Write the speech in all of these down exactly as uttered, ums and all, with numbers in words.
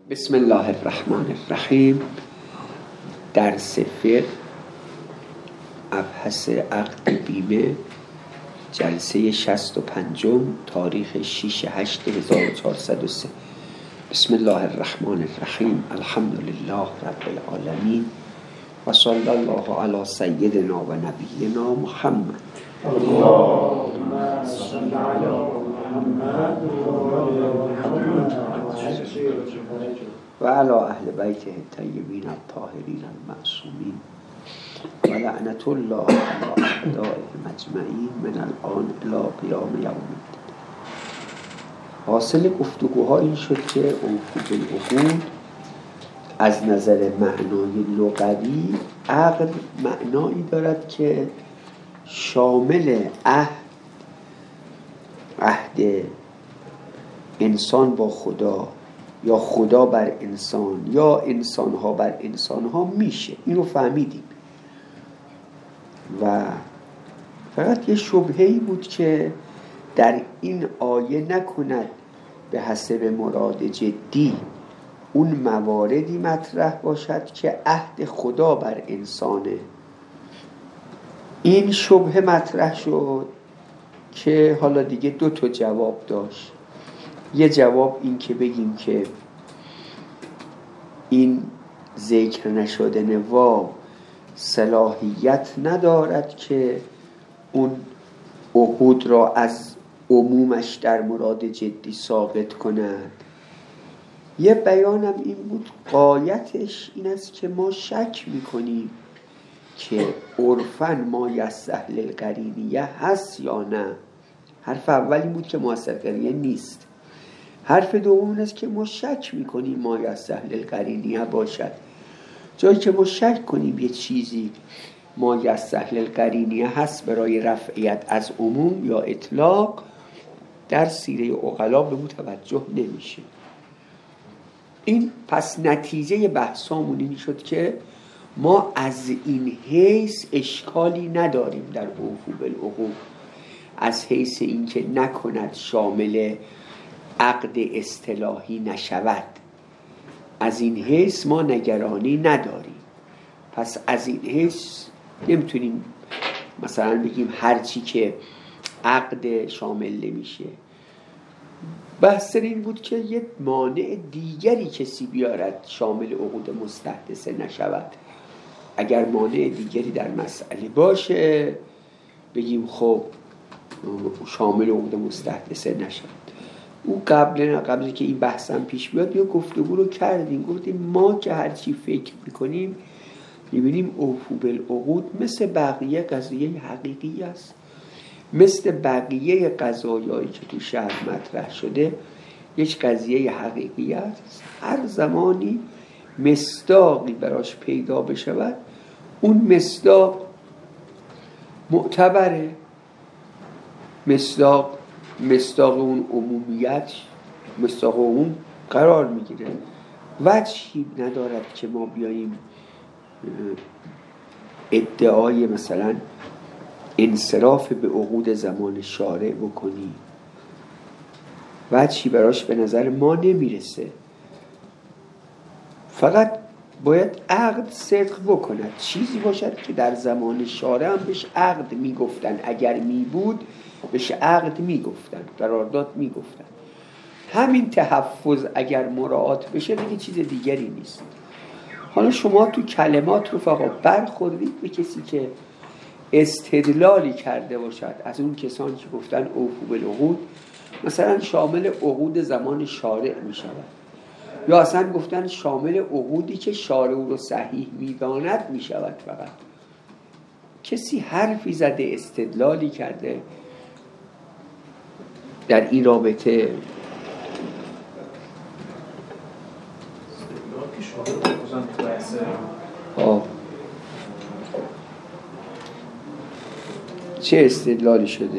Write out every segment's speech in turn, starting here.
بسم الله الرحمن الرحیم. درس فقه، مبحث عقد بیمه، جلسه شصت و پنجم، تاریخ شش هشت هزار و چهارصد و سه. بسم الله الرحمن الرحیم. الحمد لله رب العالمین و صلی الله علی سیدنا و نبینا محمد. اللهم صل علی محمد و علی اهل بیته الطیبین الطاهرین المعصومین و لعنت الله علی اعدائهم اجمعین من الان الی قیام یوم الدین. حاصل گفتگوها این شد که اوفوا بالعقود از نظر معنای لغوی عقد معنایی دارد که شامل عهد عهد انسان با خدا یا خدا بر انسان یا انسان ها بر انسان ها میشه. اینو فهمیدیم و فقط یه شبهه‌ای بود که در این آیه نکند به حسب مراد جدی اون مواردی مطرح باشد که عهد خدا بر انسانه. این شبهه مطرح شد که حالا دیگه دو تا جواب داشت. یه جواب این که بگیم که این ذکر نشدن واو صلاحیت ندارد که اون عقود را از عمومش در مراد جدی ساقط کند. یه بیانم این بود، غایتش این است که ما شک میکنیم که عرفاً ما یستحل القرینیه هست یا نه. حرف اولی بود که مؤثر قرینیه نیست. حرف دوم این است که ما شک میکنیم ما یستحل القرینیه باشد. جایی که ما شک کنیم یه چیزی ما یستحل القرینیه هست برای رفعیت از عموم یا اطلاق، در سیره عقلا به متوجه نمیشه. این پس نتیجه بحثامون این شد که ما از این حیث اشکالی نداریم در اوفوا بالعقود، از حیث این که نکند شامل عقد اصطلاحی نشود. از این حیث ما نگرانی نداریم. پس از این حیث نمیتونیم مثلا بگیم هرچی که عقد شامل نمیشه. بحث این بود که یه مانع دیگری کسی بیارد شامل عقود مستحدثه نشود. اگر مانع دیگری در مسئله باشه بگیم خب شامل عقود مستحدثه نشود. او قبل قبل که این بحثم پیش بیاد یا گفتگو رو کردیم، گفتیم ما که هرچی فکر میکنیم میبینیم اوفوا بالعقود مثل بقیه قضیه حقیقی است، مثل بقیه قضایایی که تو شهر مطرح شده یک قضیه حقیقی است. هر زمانی مصداقی براش پیدا بشود اون مصداق معتبره. مصداق مصداق اون عمومیت مصداق اون قرار میگیره. وجهی ندارد که ما بیاییم ادعای مثلا انصراف به عقود زمان شارع بکنیم. وجهی براش به نظر ما نمیرسه. فقط باید عقد صدق بکند، چیزی باشد که در زمان شارع هم بهش عقد میگفتن، اگر میبود بهش عقد میگفتن، قرارداد میگفتن. همین تحفظ اگر مراعات بشه دیگه چیز دیگری نیست. حالا شما تو کلمات رو فقط برخوردید به کسی که استدلالی کرده باشد از اون کسانی که گفتن اوفوا بالعقود مثلا شامل عقود زمان شارع می شود، یا اصلا گفتن شامل عقودی که شارع رو صحیح می داند می شود. فقط کسی حرفی زده، استدلالی کرده در این رابطه. آه. چه استدلالی شده؟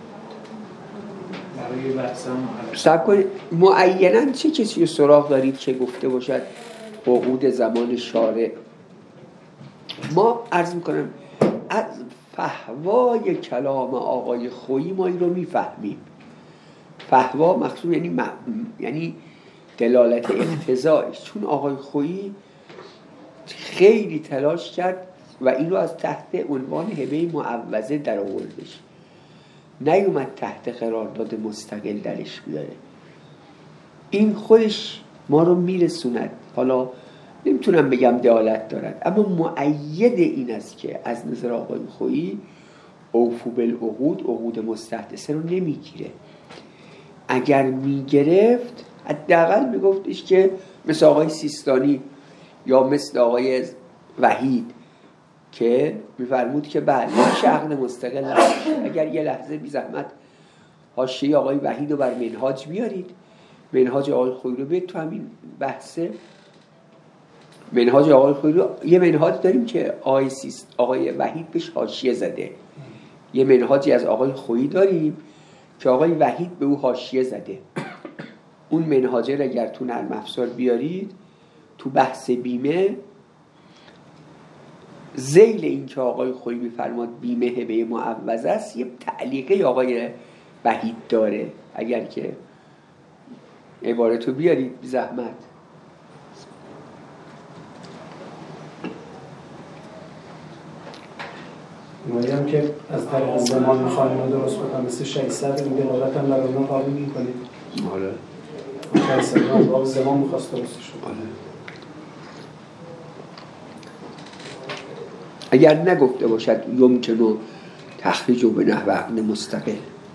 سب کنید معیناً چه کسی رو سراغ دارید که گفته باشد عقود زمان شارع؟ ما عرض میکنم از فحوای کلام آقای خویی ما این رو میفهمیم. فحوا مقصود یعنی م... یعنی دلالت اقتضایش، چون آقای خویی خیلی تلاش کرد و این رو از تحت عنوان هبه معوضه در آوردش، نیومد تحت قرارداد مستقل درش بیاره. این خودش ما رو میرسوند، حالا نمیتونم بگم دلالت دارد، اما مؤید این است که از نظر آقای خویی اوفو بالعقود، عقود مستحدثه رو نمیگیره. اگر میگرفت حداقل میگفتش که مثل آقای سیستانی یا مثل آقای وحید که میفرمود که بله شغل مستقل هست. اگر یه لحظه بی زحمت حاشیه آقای وحید رو بر منهاج بیارید، منهاج آقای خویی رو بیارید تو همین بحثه. منهاج آقای خویی رو، یه منهاج داریم که آقای, سیست، آقای وحید بهش حاشیه زده، یه منهاجی از آقای خویی داریم که آقای وحید به او حاشیه زده. اون منهاجه رو اگر تو نرم افزار بیارید تو بحث بیمه، ذیل این که آقای خویی میفرماد بیمه هبه معوضه است، یه تعلیقه آقای وحید داره. اگر که عبارتو بیارید بی زحمت. میگم که از طریق زمان میخوام اینو درست بکنم، مثل ششصد این دلالت هم برای اون قابل میکنید. آره ششصد هم با زمان میخواست درستش کنم. آره. اگر نگفته باشد یمکنو تخریج و به نحو عقد مستقل.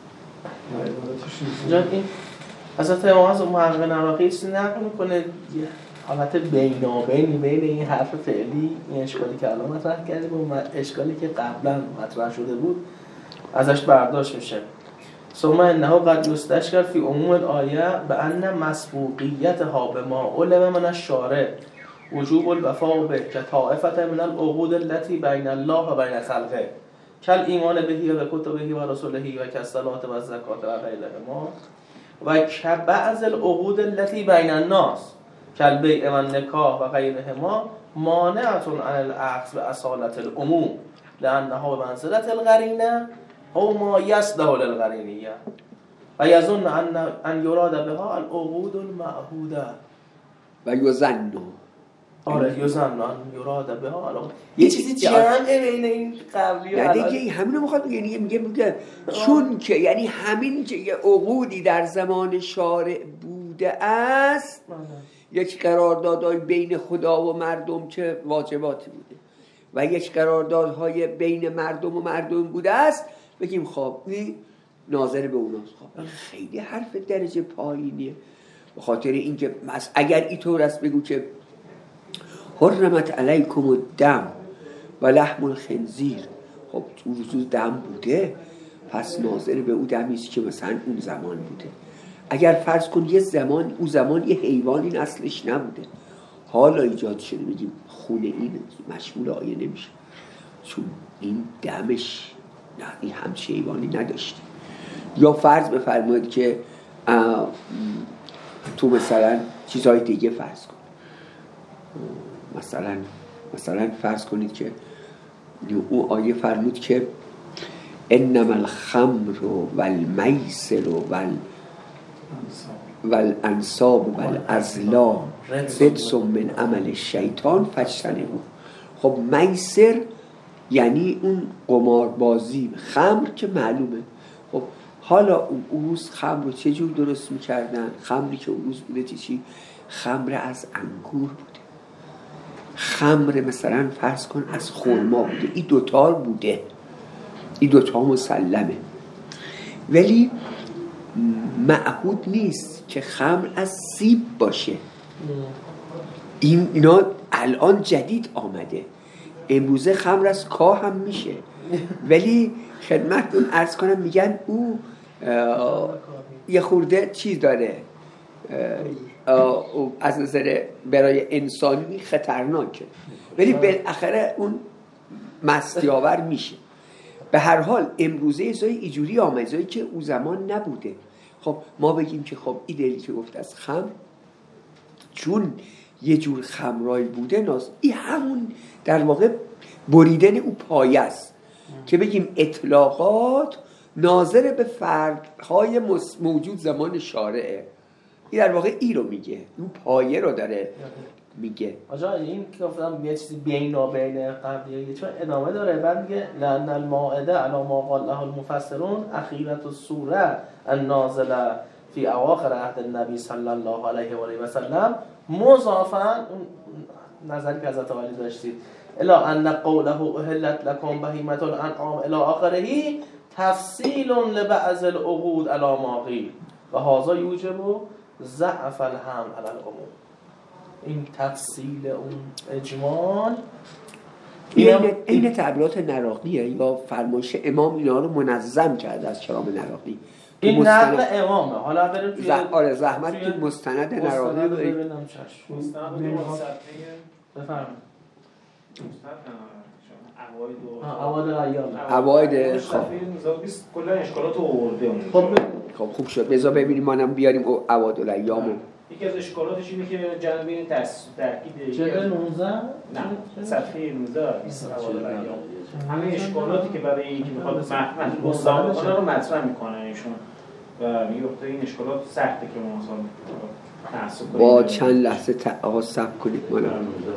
این حضرت امام از محقق عراقی است نقل میکنه یه حالت بینابینی بین این حرف فعلی، این اشکالی که الان مطرح کردیم و اشکالی که قبلا مطرح شده بود ازش برداشت میشه. ثم انه قد یستشکل فی عموم الآیه بأن مسبوقیتها بما علم من الشارع وجوب الوفاء به كطائفة من العقود التي بين الله و بین خلقه كالایمان به و کتبه و رسله و كالصلاة و الزکاة و غیرهما و كبعض العقود التي بين الناس كالبیع و النکاح و غیرهما مانعة عن الاخذ باصالة العموم لانها بمنزلة القرینه او ما یصلح للقرینیه و یظن ان ان یراد بها العقود المعهوده و یظن آره یظن ان یراد بها العقود. یه چیزی جمع بین این قبلی و یعنی دیگه همینو میخواد بگه، یعنی میگه میگه چون که یعنی همین که یه عقودی در زمان شارع بوده است، یک قراردادهای بین خدا و مردم که واجباتی بوده و یک قراردادهای بین مردم و مردم بوده است، بگیم خب این ناظر به اوناست. خب خیلی حرف درجه پایینیه، به خاطر اینکه اگر اینطور است بگو که حرمت علیکم الدم و لحم الخنزیر، خب تو روز دم بوده، پس ناظر به اون دمی است که مثلا اون زمان بوده. اگر فرض کن یه زمان اون زمان یه حیوانی اصلش نبوده، حالا ایجاد شده، بگیم خون این مشمول آیه نمیشه چون این دمش نه این همچه حیوانی نداشته. یا فرض بفرمایید که تو مثلا چیزهای دیگه فرض کن، مثلا مثلا فرض کنید که اون آیه فرمود که انما الخمر والمیسر وال والانصاب والازلام رجس من عمل الشیطان فاجتنبوه. خب میسر یعنی اون قماربازی، خمر که معلومه. خب حالا اون روز خمر رو چه جور درست میکردن؟ خمری که اون روز بوده چی؟ خمر از انگور بوده، خمر مثلا فرض کن از خرما بوده. این دوتا بوده، این دوتا مسلمه، ولی معهود نیست که خمر از سیب باشه. این اینا الان جدید آمده، امروزه خمر از کاه هم میشه، ولی خدمتتون عرض کنم میگن او یه خورده چیز داره، از نظر برای انسانی خطرناکه، ولی بالاخره اون مستیاور میشه. به هر حال امروزه زای ایجوری آمده، زایی که او زمان نبوده. خب ما بگیم که خب این دلیلی که گفت از خمر چون یه جور خمرایی بوده، ناز این همون در واقع بریدن او پایه است که بگیم اطلاقات ناظر به فردهای موجود زمان شارعه. این در واقع ای رو میگه، اون پایه رو داره میگه. آجا این که گفتم یه چیزی بینا بین قبلیه چون ادامه داره، بعد میگه لأن المائده علی ما قال له المفسرون اخیرة السوره النازله فی اواخر عهد النبی صلی الله علیه و آله و سلم مضافا نظری که حضرت علی داشتید الا ان قوله احلت لكم بهیمة الانعام الی آخره تفصیل لبعض العقود علی ما قیل و هذا یوجب ضعف الحمل علی العموم. این تفصیل اون اجمال این این تعبیرات نراقیه یا فرمایش امام اینا رو منظم کرده از کلام نراقی. این نقل امامه. حالا بریم توی ز... آره زحمت که مستند نراقی رو ببینم چشم. مستند رو صفحه بفرمایید. اوایل اوایل ایام اوایل صفحه نوزده و بیست کلا اشکالات رو آورده. خب خب خوب شد. بذار ببینیم مانم بیاریم اوایل ایامو. یکی از اشکالاتش اینه که جنبه تاکید چه نوزده؟ نه صفحه نوزده بیست اوایل ایام همه اشکالاتی که برای اینکه میخواد محمد مستند کنه رو مطرح میکنه ایشون و میگه این اشکالات سخته که ما مثلا تحصیل کنیم. با چند لحظه آقا صبر کنید مانم.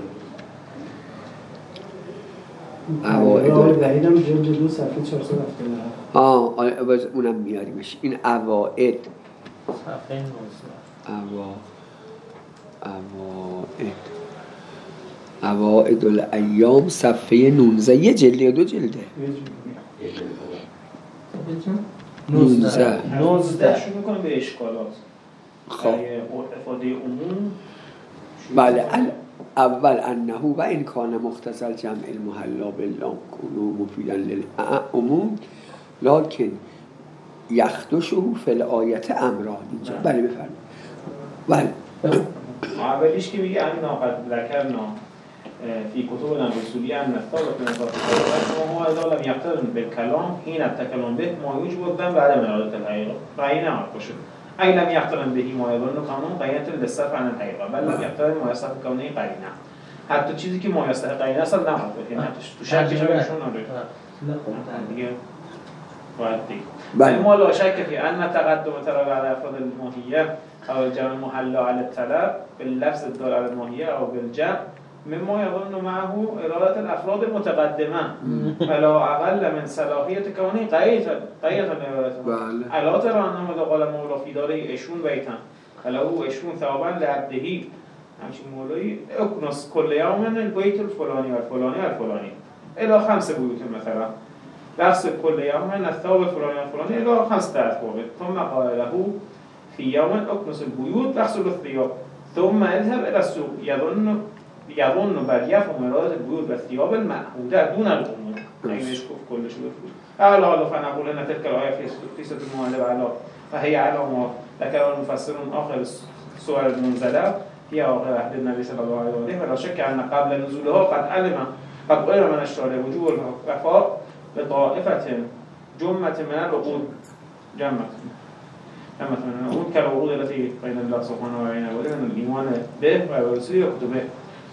اوائل دهیدم جلد دو صفحه چهارصد و هفتاد و هفت. آه آه اونم میاریمش. این اوائل صفحه نوزده اوا اوائل اوائل الایام صفحه نوزده. یه جلده یا دو جلده؟ نوزده. نوزده شروع میکنه به اشکالات. خب افاده عموم. بله اول انه و این کان مختصر جمع المحلا باللام کنو مفیدا للعموم لکن یخدشه فی الآیت امران. اینجا بله بفرمایید. بله اولیش که میگه ان ناقد ذکرنا فی کتب الرسولی ان ثابت من ذات ما هو اذا لم يقترن بالكلام حين التكلم به ما يوجب الذم بعد اراده الحقيقه قرینه باشه. اگه لم يقترن به ما يظن قانون قرینه للصرف عن الحقيقه بل لم يقترن ما يصح كونه قرینه. حتی چیزی که ما يصح قرینه اصلا نماد یعنی تو شکش بهشون نداره. دیگه باید دیگه ما لا شک فی ان تقدم طلب على افراد الماهیه او الجمع المحلا على الطلب باللفظ الدال على الماهیه او بالجمع مما يظن معه اراده الافراد المتقدمه فلا اقل من صلاحیت کونه قید قید اراده علا ترى انه قال مولا فی داره اشون بیتن فلو اشون ثوابا لعبدهی همچین مولایی اکنس کل یوم البیت الفلانی و الفلانی و الفلانی الى خمس بیوت مثلا بخص كل يوم الثواب الفلاني الفلاني إلى خمسة أثواب ثم قال له في يوم أكنس البيوت واغسل الثياب ثم اذهب إلى السوق يظن يظن بل يفهم إرادة البيوت والثياب المعهودة دون الأمور يعني يشكف كل شيء أعلى على فنقول أن تلك الآية في سورة المؤمنة على فهي على ما ذكر المفسرون آخر السور المنزلة هي آخر عهد النبي صلى الله عليه وسلم ولا شك أن قبل نزولها قد علم قد علم من الشارع وجوب الوفاء بطائفة جمة من العقود جمة جمة من العقود كالعقود التي بين الله سبحانه وتعالى من الإيمان به ورسوله وكتبه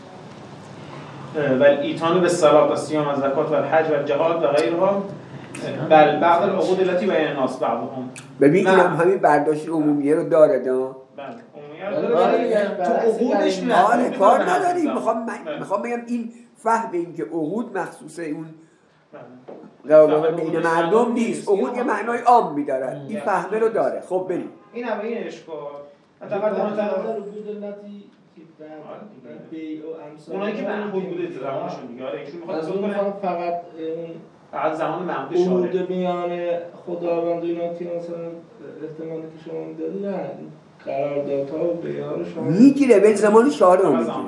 والإيتان بالصلاة والصيام والزكاة والحج والجهاد وغيرها بل بعض العقود التي بين الناس بعضهم. ببین اینم همین برداشت عمومیه رو داره دا. بله عمومیه رو داره. تو عقودش نه. آره کار نداریم. میخوام میخوام بگم این فهم این که عقود مخصوص اون قرار بین مردم نیست. عقود یه معنای عام می‌دارد. این فهمه رو داره. خب بریم. این هم این اشکال. حداقل در بودلتی که در بیع و امثال اونایی که معقول بوده زمانشون دیگه. آره ایشون می‌خواد اصلا کنه فقط فقط زمان معقول شده. عقود میان خداوند و اینا که مثلا احتمالی که شما می‌دادید نه قراردادها و بیع‌ها شما میگیره به زمان شارع رو میگیره.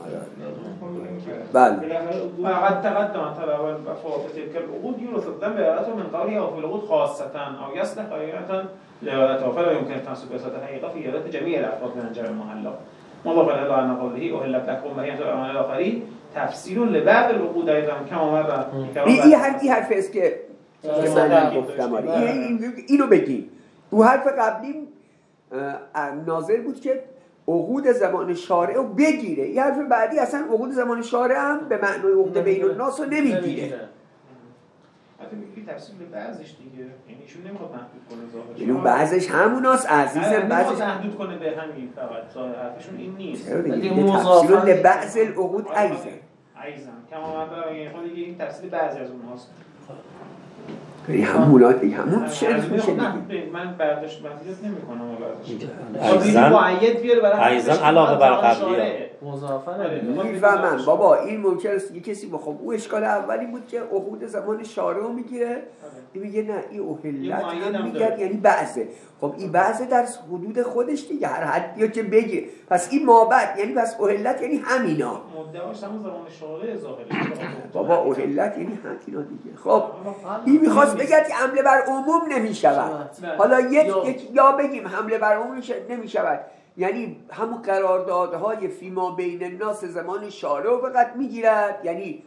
بله. فقد تقدم طلب الوفاء بتلك العقود يورث الذنب بإرادته من قوله أو في العقود خاصة أو يصلح قرينة لإرادته فلا يمكن التناسب بصفة الحقيقة في إرادة جميع الأفراد من الجمع المحلى مضافا إلى أن قوله أهلت لكم بهيمة الأنعام إلى آخره تفسير لبعض العقود أيضا كما مر این حرف این حرف است که من گفتم اینو بگیم. تو حرف قبلی ناظر بود که عقود زمان شارع رو بگیره. یه حرف بعدی اصلا عقود زمان شارع هم به معنای عقد بین الناس رو نمیگیره. حتی تفصیل به بعضش دیگه، یعنی ایشون نمیخواد محدود کنه ظاهرش، یعنی بعضش هموناست عزیزم، بعضش محدود کنه به همین فقط، ظاهر حرفشون این نیست. تفصیل لبعض العقود ایزن ایزن کما من برای خود دیگه این تفصیل بعضی از اونهاست. یعنی همونا دیگه همون شرط میشه دیگه. من برداشت برداشت نمیکنم برداشت ایزن معید بیاره برای ایزن علاقه بر قبلیه مضافه میفهمم بابا. این ممکنه یه کسی بخوام او اشکال اولی بود که عقود زمان شارع میگیره، این میگه نه این اوهلت هم میگه یعنی بعضه. خب این بعضه در حدود خودش دیگه، هر حدی که بگه، پس این مابعد یعنی پس اوهلت یعنی همینا. مدعاش همون زمان شارع ظاهره بابا اوهلت یعنی همینا دیگه. خب این میخواست بگه که حمله بر عموم نمیشود. حالا یک یک یا بگیم حمله بر عموم نمیشود یعنی همون قراردادهای فیما بین الناس زمان شارع فقط میگیرد، یعنی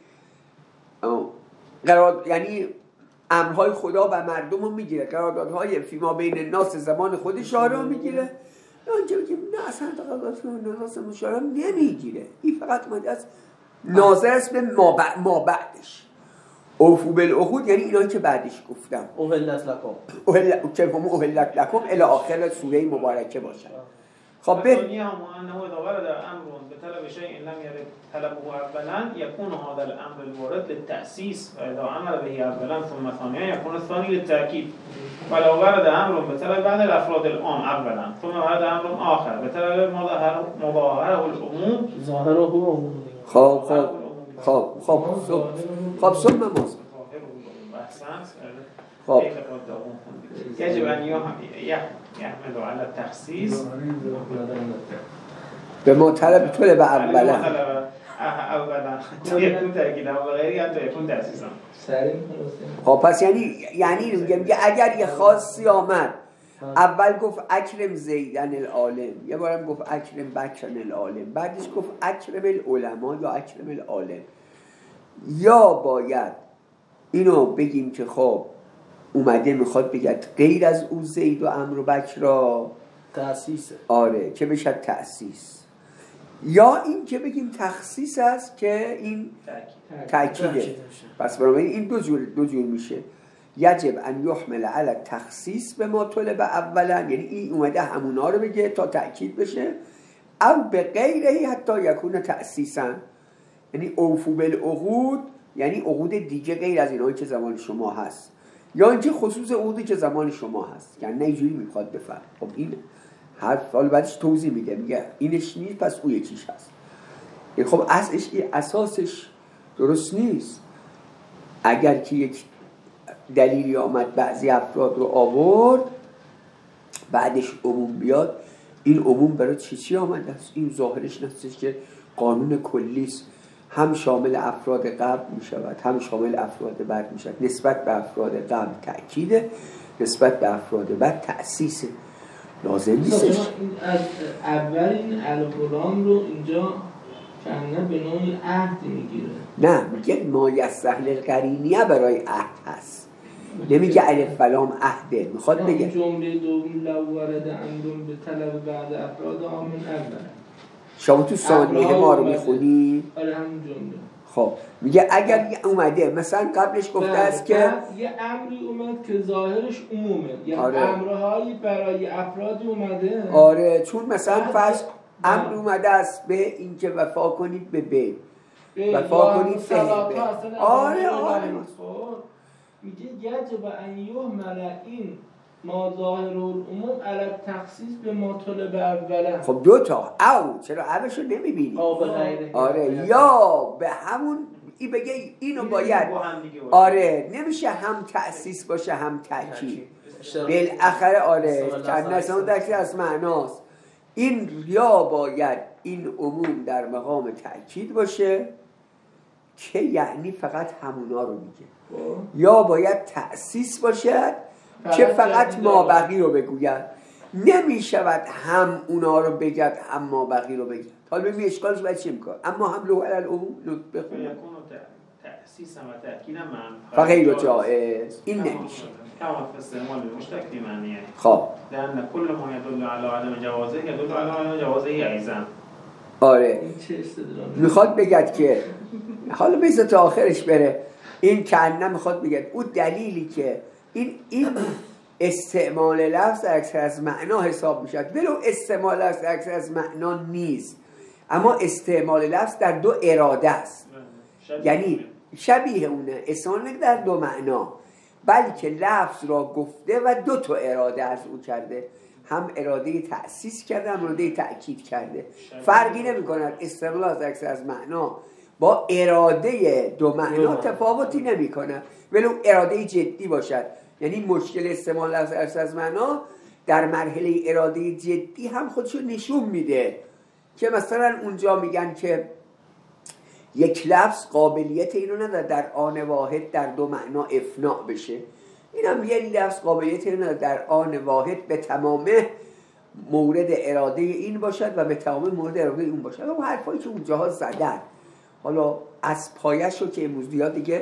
قرار یعنی امرهای خدا و مردم رو میگیره، قراردادهای فیما بین الناس زمان خود شارع میگیره. اونجا بگیم نه اصلا قراردادهای فیما بین الناس زمان شارع نمیگیره، این فقط ماده از ناظر است به ما بعدش. اوفو بالعقود یعنی اینا که بعدش گفتم، اوهلت لکم اوهلت که هم اوهلت لکم الی آخر سوره مبارکه باشه. خب به دنیا هم انه اذا ورد امر بطلب شيء لم يرد طلبه اولا يكون هذا الامر الوارد للتاسيس واذا امر به اولا ثم ثانيا يكون الثاني للتاكيد ولو ورد امر بطلب بعد الافراد العام اولا ثم ورد امر اخر بطلب مظاهره العموم ظاهره هو عموم. خب خب خب خب خب ثم ماذا خب يجب ان يحمل على التخصيص به مطلب طلب اولا اولا يكون تاكيدا وغيره حتى يكون تاسيسا. خب پس یعنی یعنی میگه میگه اگر یه خاصی آمد اول گفت اکرم زیدن العالم، یه بارم گفت اکرم بکرن العالم، بعدش گفت اکرم العلماء یا اکرم العالم، یا باید اینو بگیم که خب اومده میخواد بگه غیر از او زید و عمرو و بکر را تأسیسه، آره که بشه تأسیس، یا این که بگیم تخصیص است که این تأکیده. پس برای این دو جور دو جور میشه. یجب ان یحمل علی تخصیص به ما طلب اولا، یعنی این اومده همونا رو بگه تا تأکید بشه، او به غیرهی حتی یکون تأسیسا، یعنی اوفو بالعقود یعنی عقود دیگه غیر از اینایی که زمان شما هست، یا اینکه خصوص عقودی که زمان شما هست، یعنی نه اینجوری میخواد بفهم. خب این حرف حالا بعدش توضیح میده، میگه اینش نیست پس او یکیش هست. یعنی خب اصلش اساسش درست نیست. اگر که یک دلیلی آمد بعضی افراد رو آورد بعدش عموم بیاد، این عموم برای چی چی آمده است؟ این ظاهرش نستش که قانون کلیست، هم شامل افراد قبل می شود هم شامل افراد بعد می شود. نسبت به افراد قبل تأکیده، نسبت به افراد بعد تأسیسه. لازم نیستش از اول این الغلام رو اینجا کنه به نوعی عهد میگیره. نه میگه ما یستحل القرینیه برای عهد هست، نمیگه الف فلام عهده، میخواد بگه جمله دوم لو ورد امرون به طلب بعد افراد آمن اول. شما تو ثانیه ما رو میخونی؟ آره همون جمله. خب میگه اگر اومده مثلا قبلش گفته است که یه امری اومد که ظاهرش عمومه، یعنی آره. امرهایی برای افرادی اومده. آره چون مثلا فرض امر اومده است به اینکه وفا کنید به بی وفا کنید به بی. آره آره میگه یجب ان یحمل این ما ظاهر العموم علی تخصیص به ما طلب اولا. خب دو تا او چرا اوشو نمیبینی؟ آره یا به همون ای بگه اینو باید آره نمیشه هم تأسیس باشه هم تأکید بالاخره آره کنسان دکتر از معناست. این یا باید این عموم در مقام تأکید باشه که یعنی فقط همونا رو میگه، یا باید تأسیس باشد که فقط ما بقی رو بگوید. نمی شود هم اونا رو بگد هم ما بقی رو بگد. حالا ببین اشکالش باید چی میکنه؟ اما هم لو علی العموم بخونه تأسیس و تأکید هم فغیر جائز این نمیشه. كما في استعمال المشتق في معنيه. خب لأن كل ما يدل على عدم جوازه يدل على عدم جوازه أيضا. آره میخواد بگد که حالا بیسته تا آخرش بره این کأنه میخواد بگه اون دلیلی که این این استعمال لفظ در اکثر از معنا حساب میشد، ولو استعمال لفظ در اکثر از معنا نیست، اما استعمال لفظ در دو اراده است. یعنی شبیه اونه، استعمال در دو معنا، بلکه لفظ را گفته و دو تا اراده از او کرده، هم اراده تأسیس کرده هم اراده تأکید کرده. فرقی نمی کند استعمال از اکثر از معنا با اراده دو معنا تفاوتی نمی کند، ولو اراده جدی باشد. یعنی مشکل استعمال از اکثر از معنا در مرحله اراده جدی هم خودشو نشون میده، که مثلا اونجا میگن که یک لفظ قابلیت اینو نداره در آن واحد در دو معنا افناء بشه، اینم یه لفظ قابلیت اینو نداره در آن واحد به تمام مورد اراده این باشد و به تمام مورد اراده اون باشد. اما حرفایی که اونجاها زدن، حالا از پایش رو که امروز دیگه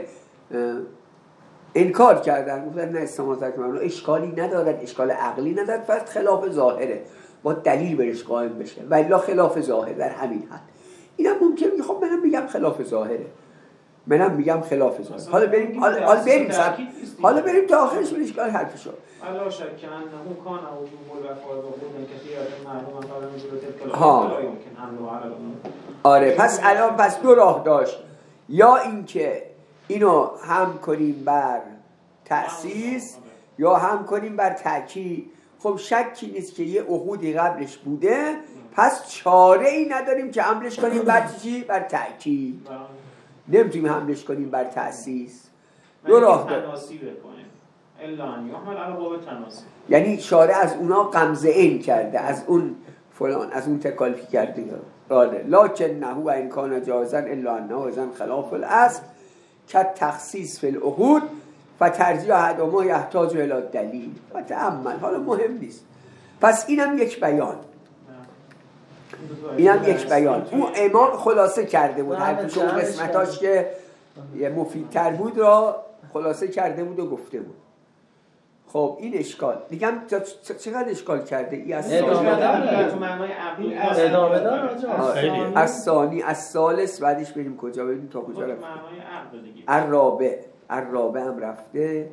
انکار کردن، گفتن نه استعمال از معنا اشکالی ندارد، اشکال عقلی ندارد، فقط خلاف ظاهره، با دلیل برش قائم بشه، ولی خلاف ظاهر در همین حد. اینم ممکن میگه خب منم میگم خلاف ظاهره، منم میگم خلاف ظاهر. حالا بریم حالا حالا بریم حالا بریم تا آخرش بریم اشکال حرفشو. الله شک که انه کان او جمهور و فاضل بودن کثیر معلوم قال میگه ها لا يمكن حمله على الامور. آره پس الان پس دو راه داشت، یا اینکه اینو هم کنیم بر تأسیس یا هم کنیم بر تأکید. خب شکی نیست که یه عهودی قبلش بوده، پس چاره ای نداریم که حملش کنیم بر چی؟ بر تأکید. نمیتونیم حملش کنیم بر تأسیس. دو راه داریم. تناسی بکنیم الا ان یحمل علی باب تناسی، یعنی شاره از اونا غمزه این کرده، از اون فلان از اون تکالیف کرده. آره لکن نه و ان کان جائزا الا انه اذا خلاف الاصل كالتخصيص في العهود فترجیح احدهما یحتاج الى دلیل و تأمل. حالا مهم نیست. پس اینم یک بیان، اینم یک بیان. اون امام خلاصه کرده بود حرفش، اون قسمتاش که مفیدتر بود را خلاصه کرده بود و گفته بود. خب این اشکال دیگه هم چقدر اشکال کرده ای از ادامه داره تو معنای عقلی ادامه داره از ثانی از ثالث بعدش بریم کجا، ببینیم تا کجا رفت. معنای عقل دیگه الرابع الرابع هم رفته،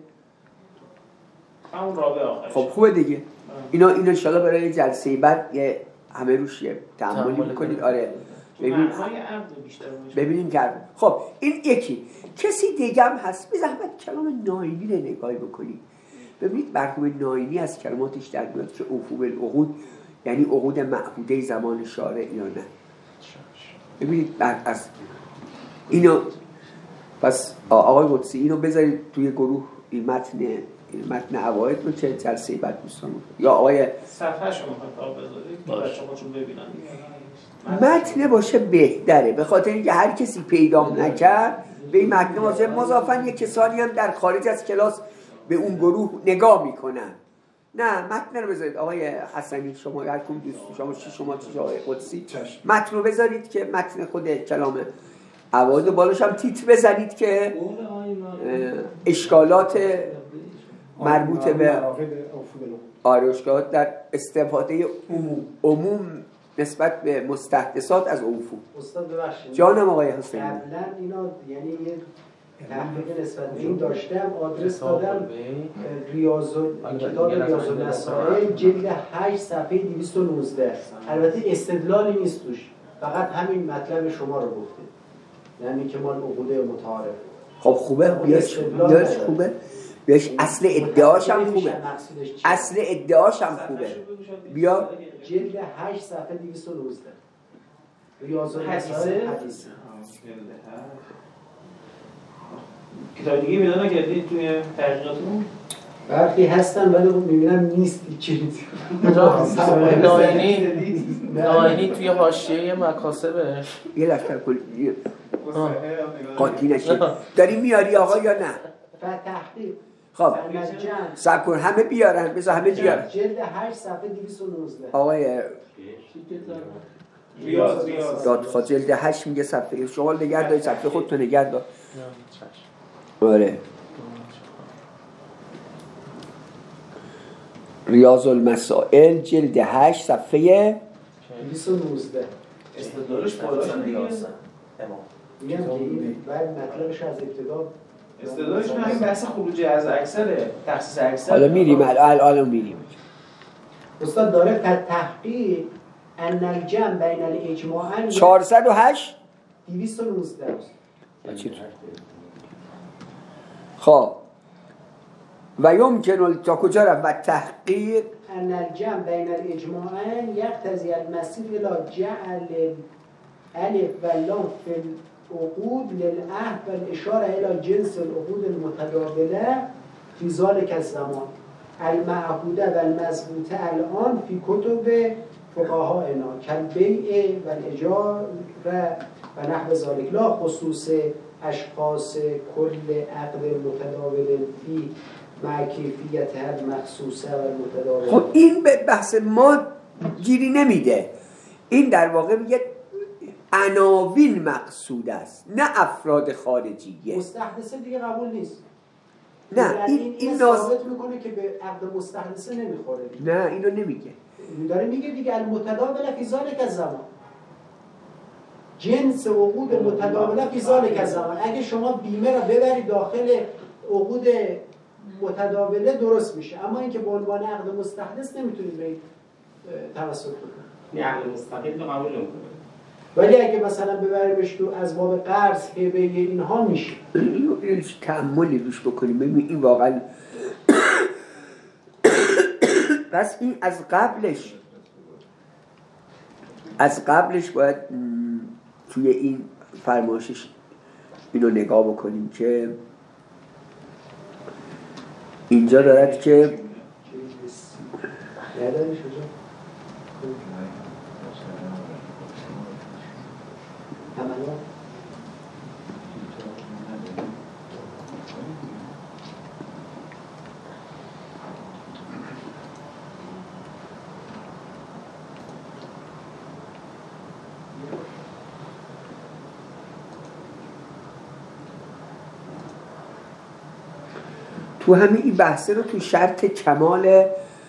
همون رابع آخرش. خب خوبه دیگه. اینا اینا ان شاء الله برای جلسه بعد یه همه روش یه تأملی می‌کنید. آره ببینیم ببینیم که خب این یکی کسی دیگه هم هست. به زحمت کلام ناینی رو نگاه بکنید، ببینید مرحوم ناینی از کلماتش در میاد که اوفو بالعقود یعنی عقود معهوده زمان شارع یا نه. ببینید بعد از اینو پس آقای قدسی اینو بذارید توی گروه این متن متن عواید رو که جلسه بعد دوستان یا آقای صفحه شما خطاب بذارید بچه‌ها خودشون ببینن. متن باشه بهتره، به خاطر اینکه هر کسی پیدا نکرد به این متن واجب مضافن یک کسانی هم در خارج از کلاس به اون گروه نگاه میکنن. نه متن رو بذارید آقای حسنی، شما هر کدوم دوست شما چی شما چی آقای قدسی متن رو بذارید که متن خود کلام عواید بالاش هم تیتر بزنید که اشکالات مربوط به آره اشکالات در استفاده عموم نسبت به مستحدثات از اوفو. استاد ببخشید جانم آقای حسینی قبلا اینا یعنی یه تحقیق نسبت به این داشتم، آدرس دادم ریاض کتاب ریاض المسائل جلد هشت صفحه دویست و نوزده. البته استدلالی نیست توش، فقط همین مطلب شما رو گفته، یعنی که مال عقود متعارف. خب خوبه بیاش بیاش خوبه بیاش اصل ادعاش هم خوبه، اصل ادعاش هم خوبه. بیا جلد هشت صفحه دویست و نوزده ریاض المسائل حدیث. کتاب دیگه میدونم کردید توی تحقیقاتون؟ برخی هستن ولی میبینم نیست چیزی. ناینی ناینی توی حاشیه مکاسبش یه لشکر کلی قاطی نشه داری میاری آقا یا نه؟ تحقیق خب سب کن همه بیارن، بذار همه بیارن. جلد هشت صفحه دویست و نوزده آقای ریاض ریاض دادخواه جلد هشت میگه صفحه شما نگرد داری، صفحه خودتو نگرد دار. آره ریاض المسائل جلد هشت صفحه دویست و نوزده. استدلالش بالا نگاه هستن میگم که این باید مطلبش از ابتدا استدلالشون همین بحث خروج از اکثر تخصیص اکثر. حالا میریم الان میریم استاد داره تحقیق ان الجمع بین الاجماعین چهارصد و هشت دویست و نوزده. خب و یمکن تا کجا رفت؟ و تحقیق ان الجمع بین الاجماعین یقتضی المسیر الى جعل الف و لام فی العقود للعهد و الاشاره الى جنس العقود المتداوله فی ذلک الزمان المعهوده و المضبوطه الان فی کتب فقهائنا کالبیع و الاجاره و نحو ذلک لا خصوص اشخاص کل عقد متداول فی مع کیفیت هر مخصوصه و متداول. خب این به بحث ما گیری نمیده. این در واقع میگه عناوین مقصود است نه افراد خارجیه. مستحدثه دیگه قبول نیست. نه این این, این ثابت میکنه که به عقد مستحدثه نمیخوره دیگه. نه اینو نمیگه. داره میگه دیگه المتداول فی ذلک الزمان جنس عقود متداوله فی ذلک الزمان. اگه شما بیمه را ببرید داخل عقود متداوله درست میشه، اما اینکه به عنوان عقد مستحدث نمیتونید به توسط کنید. نه عقد مستقل رو قبول نمیکنه. ولی اگه مثلا ببریمش تو از باب قرض هبه اینها میشه. اینو تأملی روش بکنیم ببین این واقعا بس این از قبلش از قبلش باید توی این فرمایشش اینو نگاه بکنیم که اینجا دارد که تو همین این بحثه رو تو شرط کمال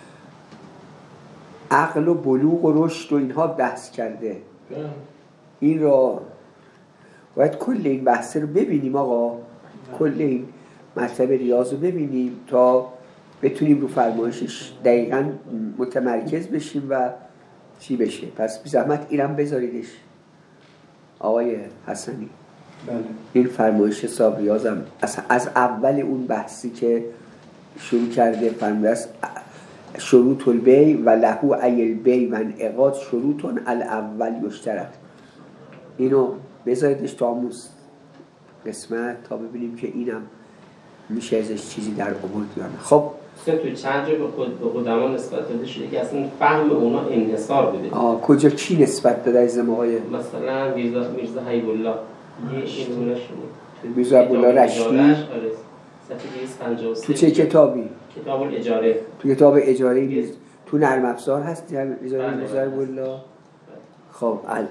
عقل و بلوغ و رشد و اینها بحث کرده. این رو باید کل این بحثه رو ببینیم آقا، کل این مطلب ریاض رو ببینیم تا بتونیم رو فرمایشش دقیقاً متمرکز بشیم و چی بشه. پس بی زحمت اینم بذاریدش آقای حسنی. بله. این فرمایش حساب ریاضم از, از اول اون بحثی که شروع کرده فرمایش شروط البی و لهو ایل بی و انعقاد شروطون الاول یشترط. اینو بذاریدش تا اموز قسمت تا ببینیم که اینم میشه ازش چیزی در آورد یا نه. خب سه تو چند جا به خود به قدما نسبت داده شده که اصلا فهم اونا انحصار بوده. آه کجا چی نسبت داده از آقای مثلا میرزا میرزا حبیب الله یه اینونه شده میرزا حبیب الله رشتی صفحه دویست و پنجاه و سه تو چه کتابی؟ کتاب الاجاره. تو کتاب اجاره نیست. تو نرم افزار هست میرزا حبیب الله. خب الان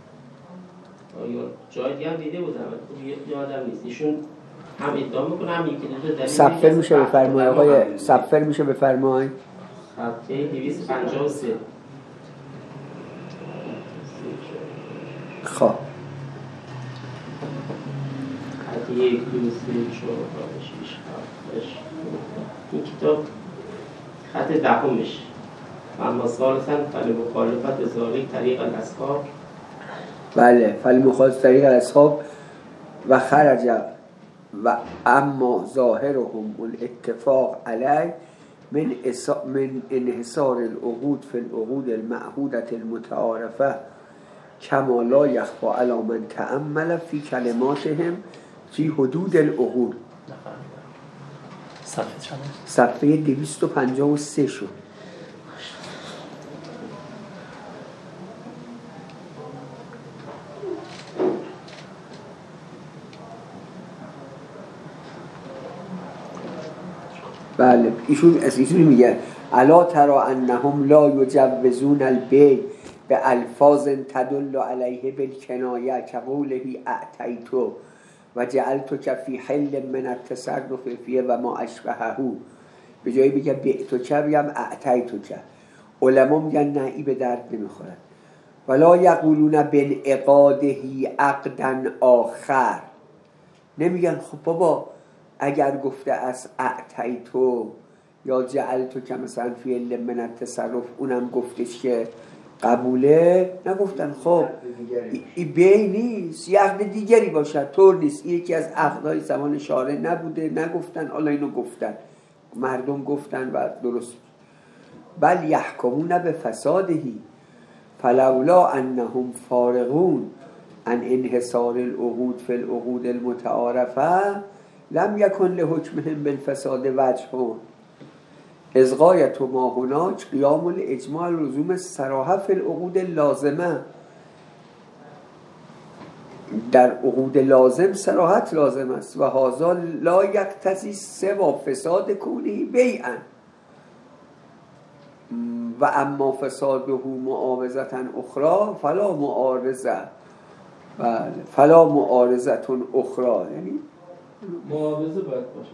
جای دیگه هم دیده بودم یادم نیست. ایشون هم ادعا میکنه هم یکی دو تا دلیل صفر میشه بفرمایید آقای صفر میشه بفرمایید صفحه دویست و پنجاه و سه. خب خط یک دو سه چهار پنج شش هفت هشت. این کتاب خط دهمش اما ثالثاً فلمخالفت ذالک طریق الاصحاب. بله فلمخالفت طریق الاصحاب و خرج و اما ظاهرهم الاتفاق علی من من انحصار العقود فی العقود المعهودة المتعارفه کما لا یخفی علی من تأمل فی کلماتهم فی حدود العقود. صفحه چند؟ صفحه دویست و پنجاه و سه شد. بله ایشون از ایشون میگه الا ترى انهم لا یجوزون البیع به الفاظ تدل علیه بالکنایه كقوله اعطیت و جعلتک فی حل من التصرف فیه و ما اشبهه. به جایی بگه بعتک بگم اعطیتک. علما میگن نه ای به درد نمیخورد. ولا یقولون بانعقاده عقدا آخر. نمیگن خب بابا اگر گفته از اعطیتو یا جعلتو که مثلا فی من التصرف اونم گفتش که قبوله، نگفتن خب این بی نیست، یه عقد دیگری باشد، طور نیست، این یکی از عقدهای زمان شارع نبوده، نگفتن، حالا اینو گفتن، مردم گفتن و درست. بل یحکمون بفسادهی فلولا انهم فارغون عن انحصار العقود فی العقود المتعارفه لم یکن لحکمهم بالفساد وجه از غایت ما هناک قیام الاجماع لزوم الصراحه فی العقود اللازمه. در عقود لازم صراحت لازم است و هذا لا یقتضی سوى فساد کونه بیعا و اما فساده معارضه اخرى فلا معارضه بله فلا معارضه اخرى، یعنی معارضه باید باشه.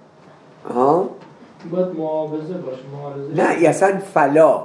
ها باید معارضه باشه. معارضه نه این اصلا فلا،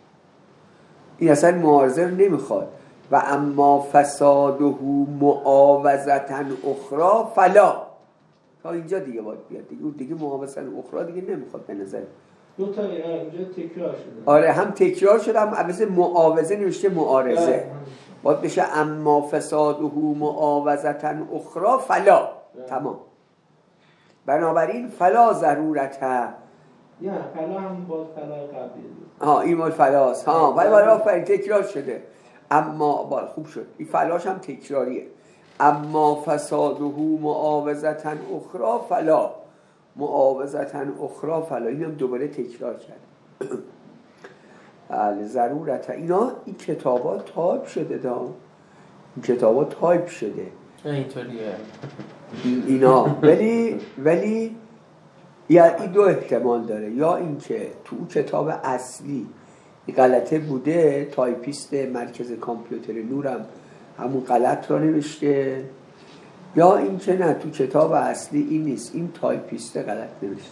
این اصلا معارضه رو نمیخواد. و اما فساده معاوضه اخرى فلا، تا اینجا دیگه باید بیاد دیگه، اون دیگه معاوضه اخرى دیگه نمیخواد به نظر. دو تا اینجا تکرار شده. آره هم تکرار شده، هم عوض معاوضه نوشته معارضه، باید بشه اما فساده معاوضه اخرى فلا. تمام. بنابراین فلا ضرورت ها، نه فلا هم باز فلا قبلی ها این مال فلاست ها، ولی برای آفرین تکرار شده. اما باید خوب شد این فلاش هم تکراریه. اما فساده معاوضه اخرى فلا، معاوضه اخرى فلا، این هم دوباره تکرار کرد. بله ضرورت. اینا این کتابات تایپ شده دا، این کتابات تایپ شده اینطوریه اینا، ولی ولی یا این دو احتمال داره، یا اینکه تو کتاب اصلی غلطه بوده، تایپیست مرکز کامپیوتر نورم همون غلط را نوشته، یا اینکه نه تو کتاب اصلی این نیست، این تایپیست غلط نوشته.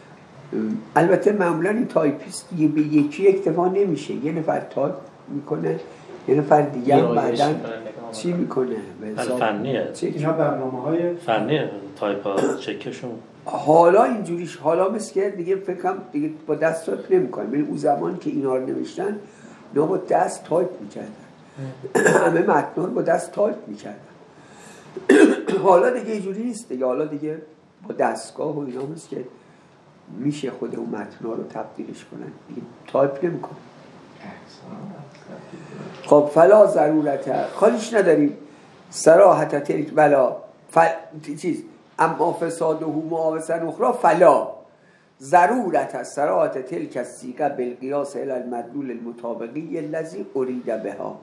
البته معمولا این تایپیست یه به یکی اکتفا نمیشه، یه نفر تایپ میکنه یه نفر دیگه هم بعداً چی میکنه فنیه، اینا برنامه‌های فنیه تایپ ها چکشون. حالا اینجوریش حالا مثل که دیگه فکرم دیگه با دست تایپ نمیکنه، ببین اون زمان که اینا رو نوشتن اینا با دست تایپ میکردن، همه متنا رو با دست تایپ میکردن. حالا دیگه اینجوری نیست دیگه، حالا دیگه با دستگاه و اینا مثل که میشه خود اون متنا رو تبدیلش کنن، دیگه تایپ نمیکنه. خب فلا ضرورت، خالیش نداریم صراحت تلک بلا ف... چیز اما فساده معاوضه اخرى فلا ضرورت از صراحت تلک الصیغه بالقیاس الی المدلول المطابقی الذی ارید بها.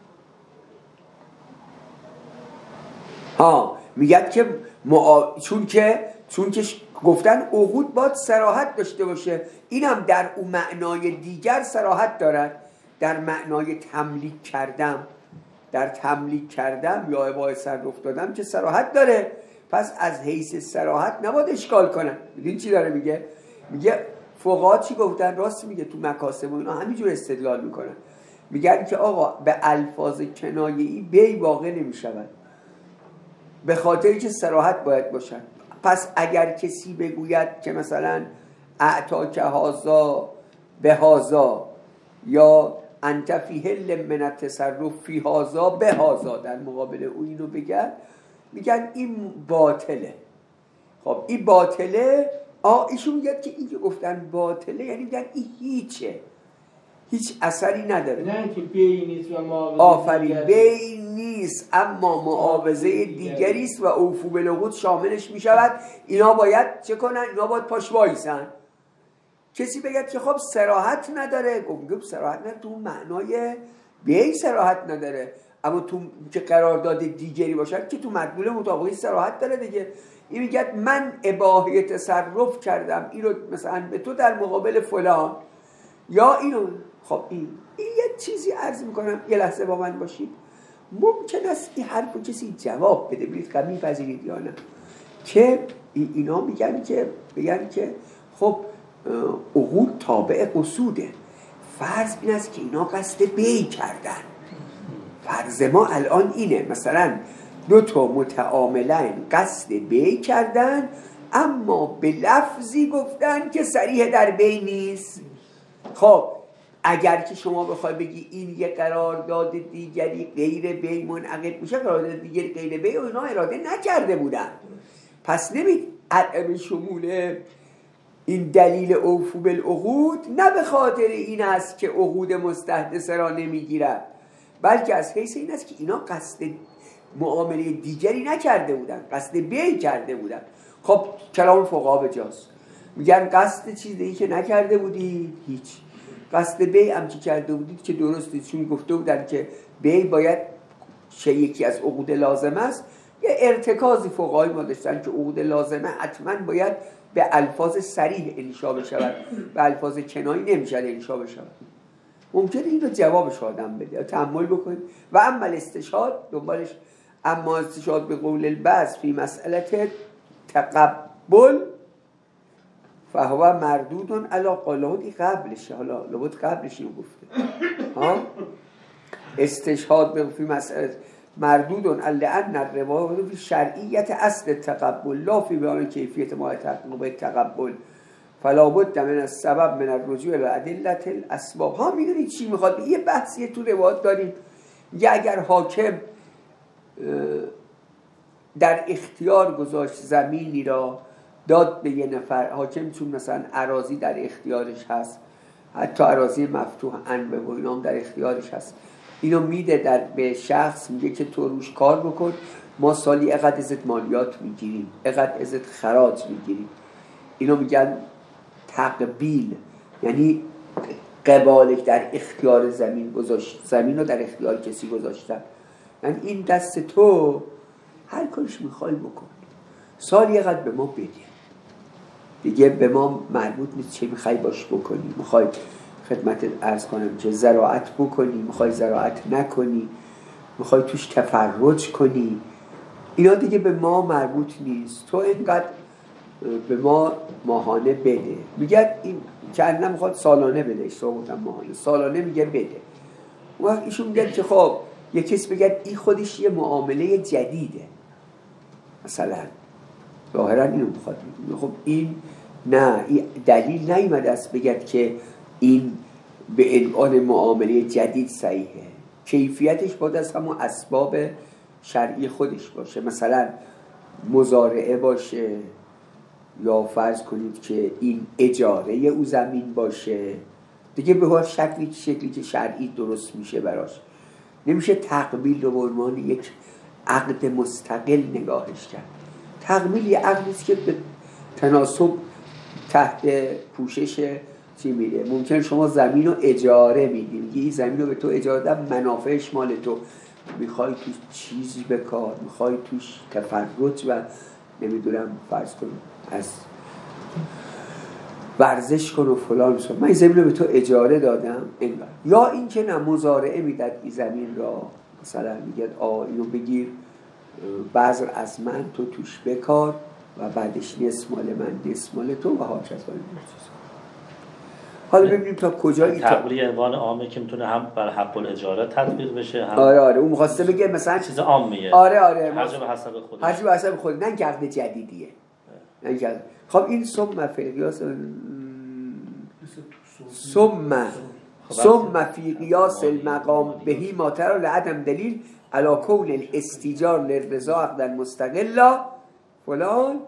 ها میگه که معا... چون که چون که گفتن عقود باید صراحت داشته باشه، اینم در اون معنای دیگر صراحت دارد، در معنای تملیک کردم، در تملیک کردم یا اباحه صرف دادم که صراحت داره، پس از حیث صراحت نباید اشکال کنن. میدونی چی داره میگه؟ میگه فقها چی گفتن؟ راست میگه، تو مکاسب و اینا همینجور استدلال میکنن، میگن که آقا به الفاظ کنایه‌ای بی واقع نمیشود، به خاطری که صراحت باید باشن. پس اگر کسی بگوید که مثلا اعطا که هازا به هازا یا انت فی حل من التصرف فی هازا به هازا، در مقابل او اینو بگن، میگن این باطله. خب این باطله، آه ایشون میگن که این که گفتن باطله یعنی میگن این هیچه، هیچ اثری نداره، نه که بی نیست و معاوضه آفرین بی نیست اما معاوضه دیگری است و اوفو بالعقود شاملش میشود. اینا باید چه کنن؟ اینا باید پاش وایسن. کسی بگه که خب صراحت نداره، گفت صراحت نداره تو معنای بی صراحت نداره، اما تو که قرارداد دیگری باشد که تو مدلول مطابقی صراحت داره دیگه. این میگه من اباحه تصرف کردم اینو مثلا به تو در مقابل فلان یا اینو. خب این این یه چیزی عرض میکنم، یه لحظه با من باشید. ممکن است این حرفو کسی جواب بده، ببینید که میپذیرید یا نه، که اینا میگن که بگن که خب عقود تابع قصوده، فرض این است که اینا قصد بی کردن. فرض ما الان اینه مثلا دو تا متعاملین قصد بی کردن، اما به لفظی گفتن که صریح در بی نیست. خب اگر که شما بخوای بگی این یه قرارداد دیگری غیر بی منعقد میشه، قرارداد دیگری غیر بی اونا اراده نکرده بودن، پس نمید عدم شمول این دلیل اوفو بالعقود نه به خاطر این است که عقود مستحدثه را نمیگیرد، بلکه از حیث این است که اینا قصد معامله دیگری نکرده بودن، قصد بی کرده بودن. خب کلام فقها بجاست، میگن قصد چیزی که نکرده بودید هیچ، قصد بی هم که کرده بودید که درسته، چون گفته بودن که بی باید چه یکی از عقود لازم است. یه ارتکازی فقهای ما داشتن که عقود لازمه حتما باید به الفاظ صریح انشا بشود، به الفاظ کنایی نمیشه انشا بشود. ممکنه این رو جوابش آدم بده، تأمل بکنید. و اما استشهاد دنبالش، اما استشهاد به قول البعض فی مسئله تقبل فهو مردود علی قوله قبلش، حالا لابد قبلش اینو گفته ها. استشهاد به فی مسئله مردود علی ان الروایه فی شرعیت اصل تقبل لا فی بیان کیفیت ما تقبل تقبل فلا بد من السبب من الرجوع الى ادله الاسباب. ها میدونید چی میخواد؟ یه بحثی تو روایات داریم، یا اگر حاکم در اختیار گذاشت زمینی را داد به یه نفر، حاکم چون مثلا اراضی در اختیارش هست، حتی اراضی مفتوح انبه و اینا هم در اختیارش هست، اینو میده در به شخص، میگه که تو روش کار بکن، ما سالی اقدر ازت مالیات میگیریم، اقدر ازت خراج میگیریم. اینو میگن تقبیل، یعنی قبالک در اختیار زمین گذاشت، زمین رو در اختیار کسی گذاشتن، یعنی این دست تو هر کارش میخوای بکن، سالی اقدر به ما بده، دیگه به ما مربوط نیست چه میخوای باش بکنی، میخوای خدمت عرض کنم که زراعت بکنی، میخوای زراعت نکنی، میخوای توش تفرج کنی، اینا دیگه به ما مربوط نیست، تو اینقدر به ما ماهانه بده. میگه این که انم میخواد سالانه بده، اشتباه گفتم ماهانه، سالانه میگه بده. اون وقت ایشون میگه که خب یه کس بگه این خودش یه معامله جدیده، مثلا ظاهرا اینو میخواد بگه، خب این نه، این دلیل نیامده است بگه که این به عنوان معامله جدید صحیحه، کیفیتش باید از همون اسباب شرعی خودش باشه، مثلا مزارعه باشه، یا فرض کنید که این اجاره او زمین باشه، دیگه به هر شکلی شکلی که شرعی درست میشه براش. نمیشه تقبیل رو به عنوان یک عقد مستقل نگاهش کرد. تقبیل یه عقدی است که به تناسب تحت پوشش چی میره. ممکن شما زمین رو اجاره میدی، میگی این زمین رو به تو اجاره دادم، منافعش مال تو، میخوای توش چیزی بکار، میخوای توش تفرج و نمیدونم فرض کن از ورزش کن و فلان، من این زمین رو به تو اجاره دادم انگار. یا این که نه، مزارعه میداد این زمین را، مثلا میگه آ اینو بگیر بذر از من، تو توش بکار و بعدش نصف مال من نصف مال تو و هاش از مال من. حالا ببینیم تا کجا این تقبیل عنوان عامه که میتونه هم بر حق الاجاره تطبیق بشه، هم آره آره اون می‌خواسته بگه مثلا چیز عامیه، آره آره هر جا به حسب خودش، هر جا به حسب خود، نه عقد جدیدیه، نه عقد. خب این ثم فی قیاس ثم ثم فی قیاس المقام بهی ما ترى لعدم دلیل علی کون الاستیجار للرضا عقدا مستقلا فلان.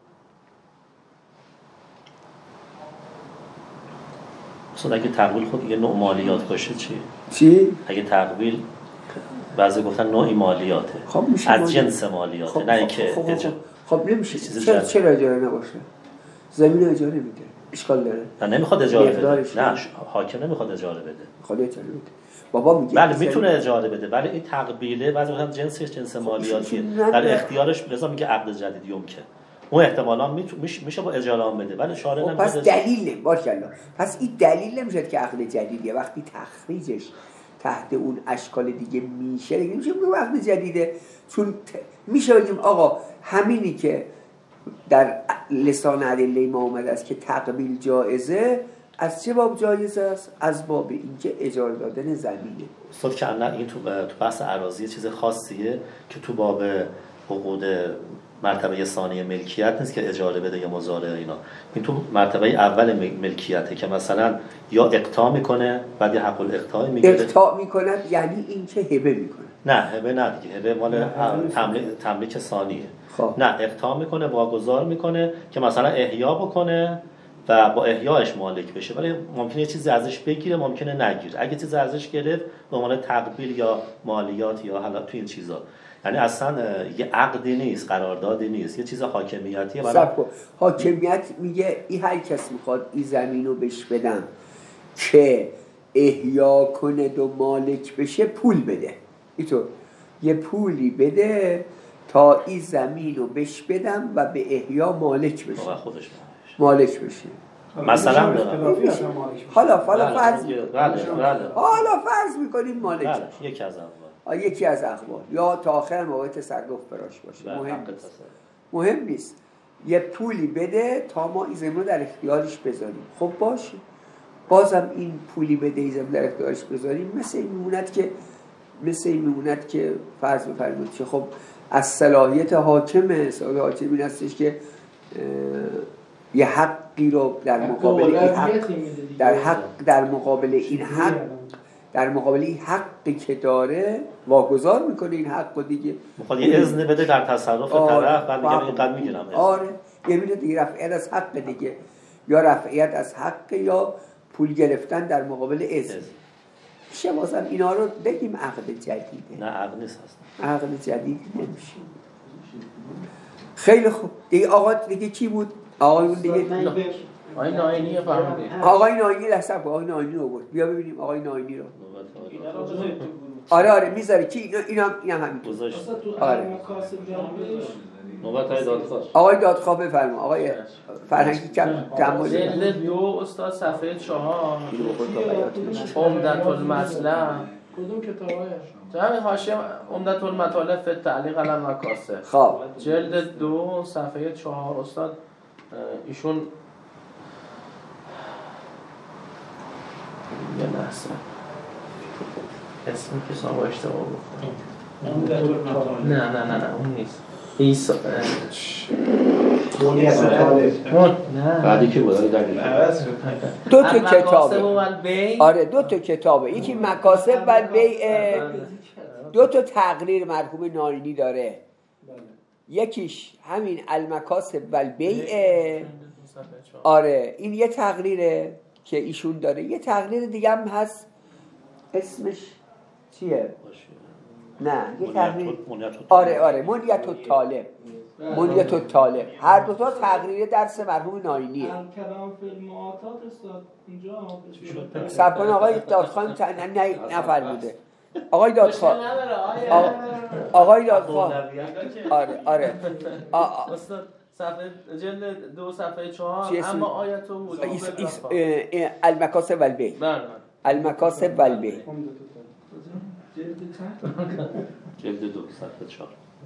مثلا اگه تقبیل خود یه نوع مالیات باشه چی؟ چی؟ اگه تقبیل بعضی گفتن نوعی مالیاته، خب از جنس مالیاته، خب نه اینکه خب, خب, خب, خب نمیشه. چرا چرا اجاره نباشه؟ زمین اجاره میده، اشکال داره؟ نه نمیخواد اجاره بده، نه حاکم نمیخواد اجاره بده، خود اجاره بده. بابا میگه بله میتونه اجاره بده، ولی این تقبیله بعضی وقتا جنسش جنس مالیاتیه، در اختیارش لازم میگه عقد جدید یمکن، اون احتمالاً میشه با اجاره هم بده، ولی شارع نمیخواد. پس دلیل باشه، پس این دلیل نمیشه که عقد جدیدیه. وقتی تخریجش تحت اون اشکال دیگه میشه، دیگه میشه عقد جدیده، چون میشه بگیم آقا همینی که در لسان ادله ما اومده است که تقبیل جایزه، از چه باب جایزه است؟ از باب اینکه اجاره دادن زمینه. استاد که نه این تو تو بحث اراضی چیز خاصیه که تو باب حقوق مرتبه ثانیه ملکیت نیست که اجاره بده یا مزارع اینا. این تو مرتبه اول ملکیته که مثلا یا اقطاع میکنه بعد یه حق الاقطاع میگیره. اقطاع میکنه یعنی این که هبه میکنه. نه هبه نه دیگه، هبه مال تملیک تملیک ثانیه. خب. نه اقطاع میکنه، واگذار میکنه که مثلا احیا بکنه و با احیاش مالک بشه، ولی ممکنه یه چیزی ازش بگیره، ممکنه نگیره. اگه چیزی ازش گرفت به عنوان تقبیل یا مالیات یا حالا تو این چیزا، یعنی اصلا یه عقدی نیست، قراردادی نیست، یه چیز حاکمیتیه. برای حاکمیت میگه این هر کس میخواد این زمینو بهش بدم که احیا کنه و مالک بشه پول بده، اینطور یه پولی بده تا این زمینو بهش بدم و به احیا مالک بشه، خودش مالک بشه. مثلا حالا حالا فرض بله حالا فرض میکنیم مالک بله. یکی از اخبار یکی از اخبار یا تا آخر موقع تصرف براش باشه، مهم نیست. مهم نیست یه پولی بده تا ما این زمین رو در اختیارش بذاریم. خب باشه، بازم این پولی بده این زمین در اختیارش بذاریم مثل این میموند که مثل این میموند که فرض بفرمایید که خب از صلاحیت حاکمه، صلاحیت حاکم این هستش که یه حقی رو در مقابل این حق در حق در مقابل این حق در مقابل این حقی که داره واگذار میکنه این حق رو دیگه. میخواد یه اذن بده در تصرف طرف، بعد میگه اینقدر میگیرم. آره یه میره دیگه رفعیت از حق دیگه، یا رفعیت از حق یا پول گرفتن در مقابل اذن. میشه واسم اینا رو بگیم عقد جدیده؟ نه عقد نیست اصلا، عقد جدید نمیشه. خیلی خوب دیگه. آقا دیگه کی بود؟ آقایون دیگه آقای ناینی فرمودید. آقای ناینی لحظه آقای ناینی رو بود. بیا ببینیم آقای ناینی رو. آره آره میذاری کی اینا اینا اینا همین گذاشت. آره نوبت های دادخواه. آقای دادخواه بفرما. آقای فرهنگی کم تمام جلد دو استاد صفحه چهار عمدة المطلب. کدوم کتابه؟ همین حاشیه عمدة المطالب فی تعلیق علی المکاسب. خب جلد دو صفحه چهار استاد ایشون یه لحظه اسمی که سابا اشتباه بکنم. نه نه نه نه اون نیست. ایسا مونیت طالب. نه بعدی که بود در دو تا کتابه. والبیع. آره دو تا کتابه. یکی مکاسب و بیع، دو تا تقریر مرحوم ناینی داره. یکیش همین المکاسب و البیع. آره این یه تقریره که ایشون داره. یه تقریر دیگه هم هست اسمش چیه؟ نه یه تقریر آره آره منیت الطالب. منیت الطالب هر دو تا تقریر درس مرحوم ناینیه. کلام فیلم معاطات استاد اینجا سبکان آقای دادخواه نفرموده. آقای دادخواه آقای دادخواه آره آره استاد صفحه جلد دو صفحه چهار اما آیت وجوب المکاسب و البیع. المکاسب و البیع جلد دو صفحه چهار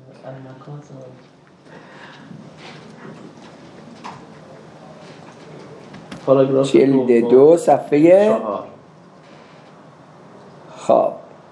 پاراگراف جلد دو صفحه چهار. خب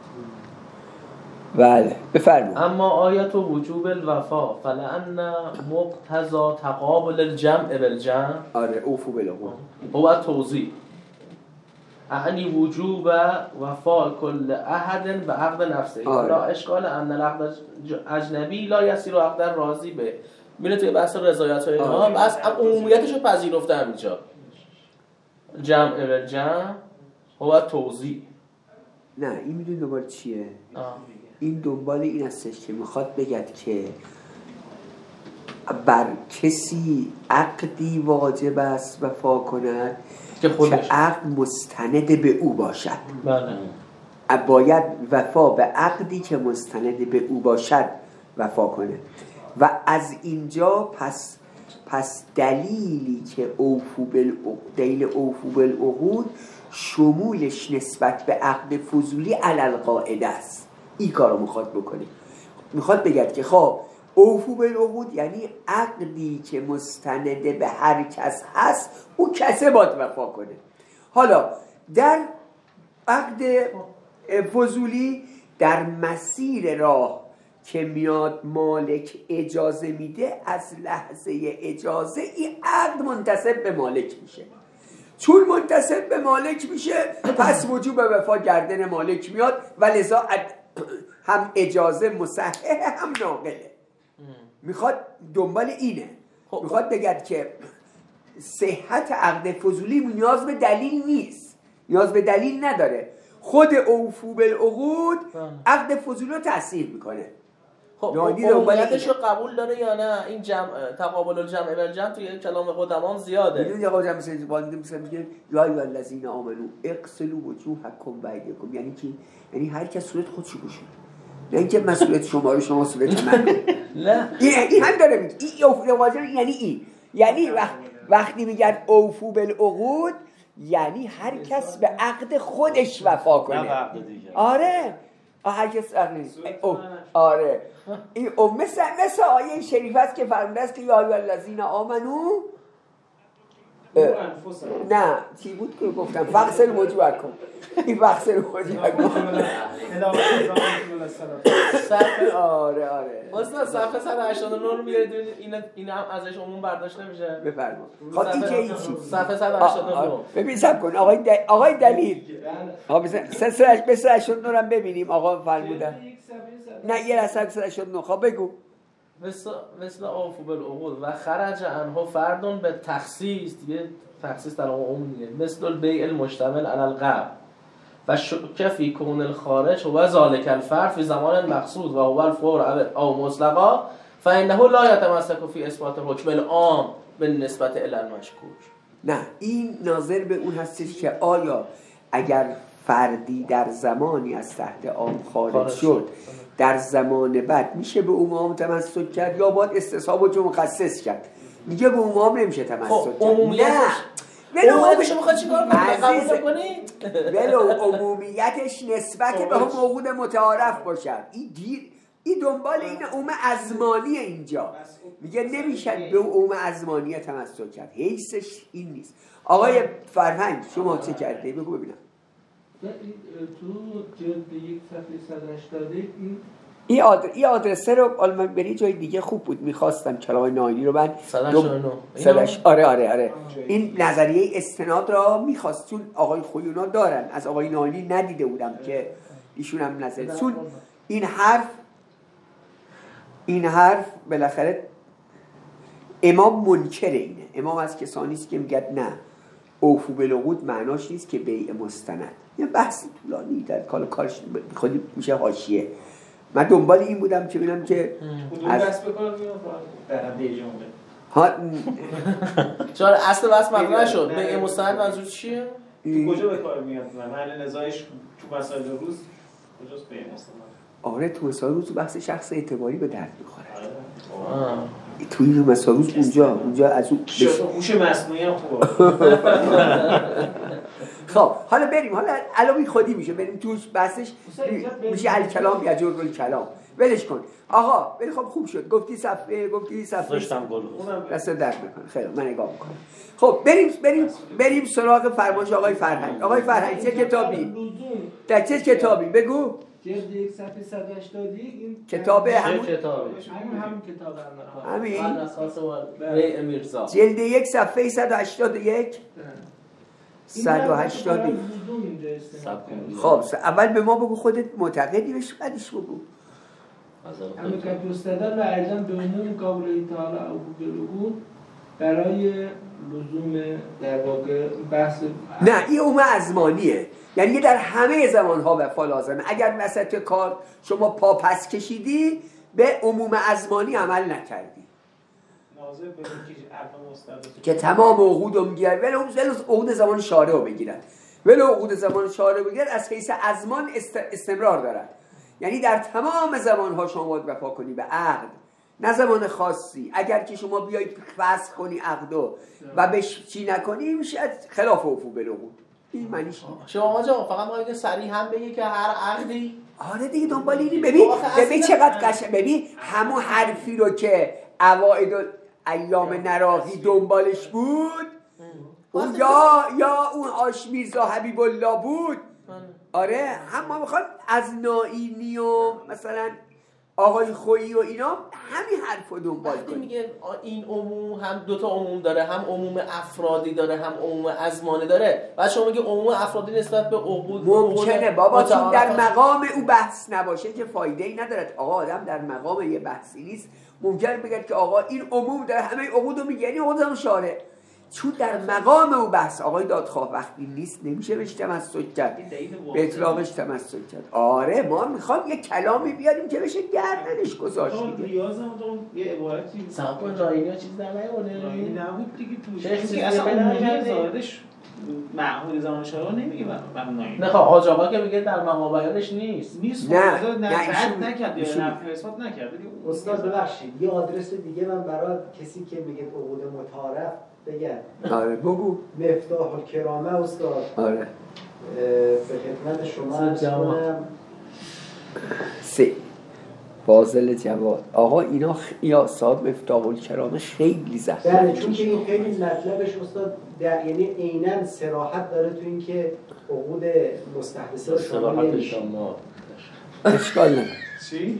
بله بفرمایید. اما آیت وجوب الوفا فلان مقتضى تقابل الجمع بالجمع. آره اوفو بالعقود هو توضیح اعنی وجوب وفا کل احد به عقد نفسه. لا اشکال ان العقد اجنبی لا یصیر عقد راضی به. میره توی بحث رضایت های اینا بس عمومیتش رو پذیرفته همینجا. جمع بالجمع هو توضیح. نه این میدونی دوباره چیه؟ آه. این دنبال این هستش که میخواد بگد که بر کسی عقدی واجب است وفا کند که, که عقد مستند به او باشد. بله. باید وفا به عقدی که مستند به او باشد وفا کنه. و از اینجا پس پس دلیلی که اوفو بالعقود اوفو بالعقود شمولش نسبت به عقد فضولی علی القاعده است. این کارو میخواد بکنه. میخواد بگد که خب اوفو بالعقود یعنی عقدی که مستند به هر کس هست او کسه باید وفا کنه. حالا در عقد فضولی در مسیر راه که میاد مالک اجازه میده، از لحظه اجازه این عقد منتسب به مالک میشه. چون منتسب به مالک میشه پس وجوب وفا گردن مالک میاد و لذا هم اجازه مصححه هم ناقله. میخواد دنبال اینه، میخواد بگد که صحت عقد فضولی نیاز به دلیل نیست، نیاز به دلیل نداره. خود اوفو بالعقود عقد فضولی رو تصحیح میکنه. خب عمومیتش رو قبول داره یا نه؟ این جمع تقابل الجمع بالجمع توی کلام قدمان زیاده. میدونی آقا جمع مثل والده مثل میگه یا ایها الذین آمنو اغسلوا وجوهکم و ایدیکم، یعنی کی؟ یعنی هر کس صورت خودشو بپوشه، نه اینکه مسئولیت شما رو شما صورت من. نه این هم داره میگه این اوفو واجب یعنی این، یعنی وقت وقتی میگن اوفو بالعقود یعنی هر کس به عقد خودش وفا کنه. نه عقد دیگه. آره هر کس عقد او آره این مثل مثل آیه شریف است که فرموده است که یا ایها الذین آمنو نه چی بود که گفتم فغسل وجوهکم، این فغسل وجوهکم صفحه آره آره مثلا صفحه صد و هشتاد و نه رو میارید این این هم ازش عموم برداشت نمیشه. بفرما. خب این که این چی صفحه صد و هشتاد و نه ببین سب کن آقای دل... آقای دلیل آقا بس سرش به صد و هشتاد و نه هم ببینیم آقا فرمودن. نه یه رسم صد و هشتاد و نه خب بگو. مثل مثل اوفو بالعقود و خرج عنه فردون به تخصیص، دیگه تخصیص در عموم میگه، مثل البیع المشتمل علی القبض و شک فی کون الخارج و ذالک الفرد فی زمان مقصود و هو الفور او مطلقا فانه لا یتمسک فی اثبات حکم العام بالنسبه الی المشکوک. نه این ناظر به اون هستش که آیا اگر فردی در زمانی از تحت عام خارج شد در زمان بعد میشه به عموم تمسک کرد یا باید استصحاب رو مخصص کرد؟ میگه به عموم نمیشه تمسک کرد. عمومیتش عمومیتش میخواد چیکار کنه؟ قبول کنی؟ ولو عمومیتش نسبت به هم موجود متعارف باشد. این دیر این دنبال این عموم ازمانی اینجا میگه نمیشه به عموم ازمانی تمسک کرد، حیثش این نیست. آقای فرهنگ شما چه کرده؟ بگو ببینم. تو جلد یک صفحه صد و هشتاد این این آدر... این آدرسه رو حالا من بری جای دیگه خوب بود، میخواستم کلام نایلی رو من صدش آره آره آره این نظریه استناد را میخواست چون آقای خویونا دارن، از آقای نایلی ندیده بودم که ایشون هم نظر، چون این حرف این حرف بالاخره امام منکر اینه. امام از کسانی است که میگه نه اوفو بالعقود معناش نیست که بیع مستند. یه بحث طولانی در کال کارش خودی میشه حاشیه. من دنبال این بودم که ببینم که از دست بکنم در حد جمله ها چرا اصل بس مطرح شد بیع مستند منظور چیه؟ کجا به کار میاد؟ محل نزاعش تو مسائل روز کجاست بیع مستند؟ آره تو مسائل روز بحث شخص اعتباری به درد میخوره. توی مسائل روز اونجا اونجا از اون هوش مصنوعی هم خوبه. خب حالا بریم، حالا علاوه خودی میشه بریم توش بحثش میشه الکلام یا جرب الکلام ولش کن آقا. ولی خب خوب شد گفتی صفحه گفتی صفحه داشتم گل دست درد میکنه. خیلی من نگاه میکنم. خب بریم بریم بریم سراغ فرمایش آقای فرهنگ. آقای فرهنگ چه کتابی؟ در چه کتابی بگو؟ جلد یک صفحه صد و هشتاد و یک این کتاب همون کتابه همین همین کتاب همین بر اساس بیع میرزا جلد یک صفحه صد و هشتاد و یک صد و هشتاد و یک. خب اول به ما بگو خودت معتقدی بهش بعدش بگو. اما که استدلال ارجان به عموم قول تعالی او بالعقود برای لزوم در واقع بحث نه این عموم ازمانیه، یعنی در همه زمانها وفا لازمه. اگر وسط کار شما پا پس کشیدی به عموم ازمانی عمل نکردی که تمام عقود رو میگیرن ولی عقود زمان شارع رو بگیرن ولی عقود زمان شارع رو بگیرن از حیث ازمان است... استمرار دارن. یعنی در تمام زمانها شما باید وفا کنی به عقد، نه زمان خاصی. اگر که شما بیایید فسخ کنی عقدو و بهش چی نکنی میشه خلاف اوفو بالعقود. این معنیش شما آقا فقط ما اینو سریع هم بگی که هر عقدی آره دیگه دنبال اینی. ببین ببین چقدر قشنگ، ببین همون حرفی رو که اوائد ایام نراقی دنبالش بود اون یا یا اون آش میرزا حبیب الله بود. آره هم ما میخوایم از نائینی و مثلا آقای خویی و اینا همین حرفو دنبال وقتی کنه. میگه این عموم هم دوتا عموم داره، هم عموم افرادی داره هم عموم ازمانه داره، بعد شما میگه عموم افرادی نسبت به عقود ممکنه بابا چون در متعارف مقام او بحث نباشه که فایده ای ندارد. آقا آدم در مقام یه بحثی نیست، ممکنه بگه که آقا این عموم داره همه عقودو میگه، یعنی عقودم شاره. چون در مقام او بحث آقای دادخواه وقتی نیست نمیشه بهش تمسک کرد، به اطلاقش تمسک کرد. آره ما میخوام یه کلامی بیاریم که بشه گردنش گذاشت دیگه. ریاض هم تو یه عبارتی صاحب کن رایینی ها چیز در نیاره رایینی نبود دیگه توش چه چیزی اصلا پیدا عمومی نکرده؟ زادش معهود زمان شاه نمیگه مبنایی. نه خب حاج آقا که میگه در مقام بیانش نیست نیست نه، نه نه، ایشون- رد نکرد یا ایشون- نفی اثبات نکرد. استاد ببخشید یه آدرس دیگه من برای کسی که میگه عقود متعارف بگم. آره بگو. مفتاح الکرامه استاد. آره اه، به خدمت شما عرض کنم. سه فاضل جواد. آقا اینا قیاسات مفتاح الکرامه خیلی زحمت بله چون که این خیلی مطلبش استاد در یعنی عیناً صراحت داره تو این که عقود مستحدثه رو شامل نمیشه. اشکال نداره. چی؟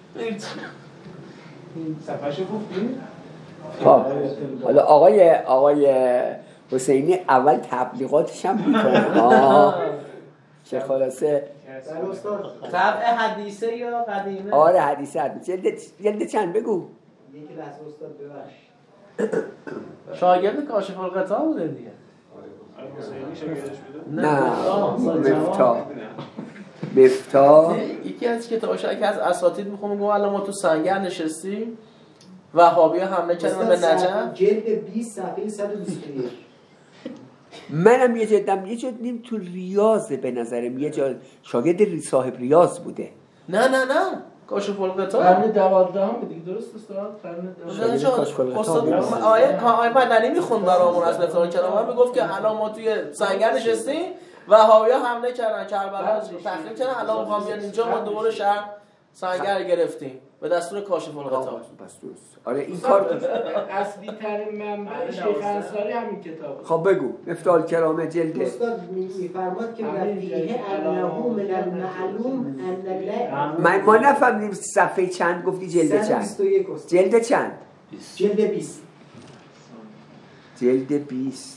صفحه‌شو گفتی؟ خب حالا آقای آقای حسینی اول تبلیغاتش هم میکنه. آه چه خلاصه. بله استاد. طبع حدیثه یا قدیمه؟ آره حدیثه حدیثه جلد جلد چند بگو. یکی لحظه استاد ببخشید. شاگرد کاشف القطاع بوده دیگه. حسینی شاگردش بوده؟ نه آه، مفتاح مفتاح یکی از کتاباش که از اساتید میخوام میگم الان ما تو سنگر نشستیم وهابی‌ها حمله کردن به نجف. جلد بیست صفحه صد و بیست و یک. منم یه جدم یه جد نیم تو ریاض به نظرم یه جا شاگرد ری صاحب ریاض بوده. نه نه نه کاشف القطاع قرن دوازدهم دیگه درست استاد قرن دوازدهم. شاگرد کاشف استاد القطاع. آیه آیه مدنی میخوند برامون از مفتاح الکرامه میگفت که الان ما توی سنگر نشستیم وهابی‌ها حمله کردن کربلا رو تخریب کردن الان میخوام بیان اینجا ما دوباره شهر سنگر گرفتیم به دستور کاشف القطاع. بس درست. آره این کار اصلی ترین منبع شیخ انصاری همین کتابه. خب بگو مفتاح الکرامه جلد استاد میفرماد که رفیه انه من المعلوم ان من ما نفهمیدیم صفحه چند گفتی جلد چند بیست و یک استاد. جلد چند جلد بیست. جلد بیست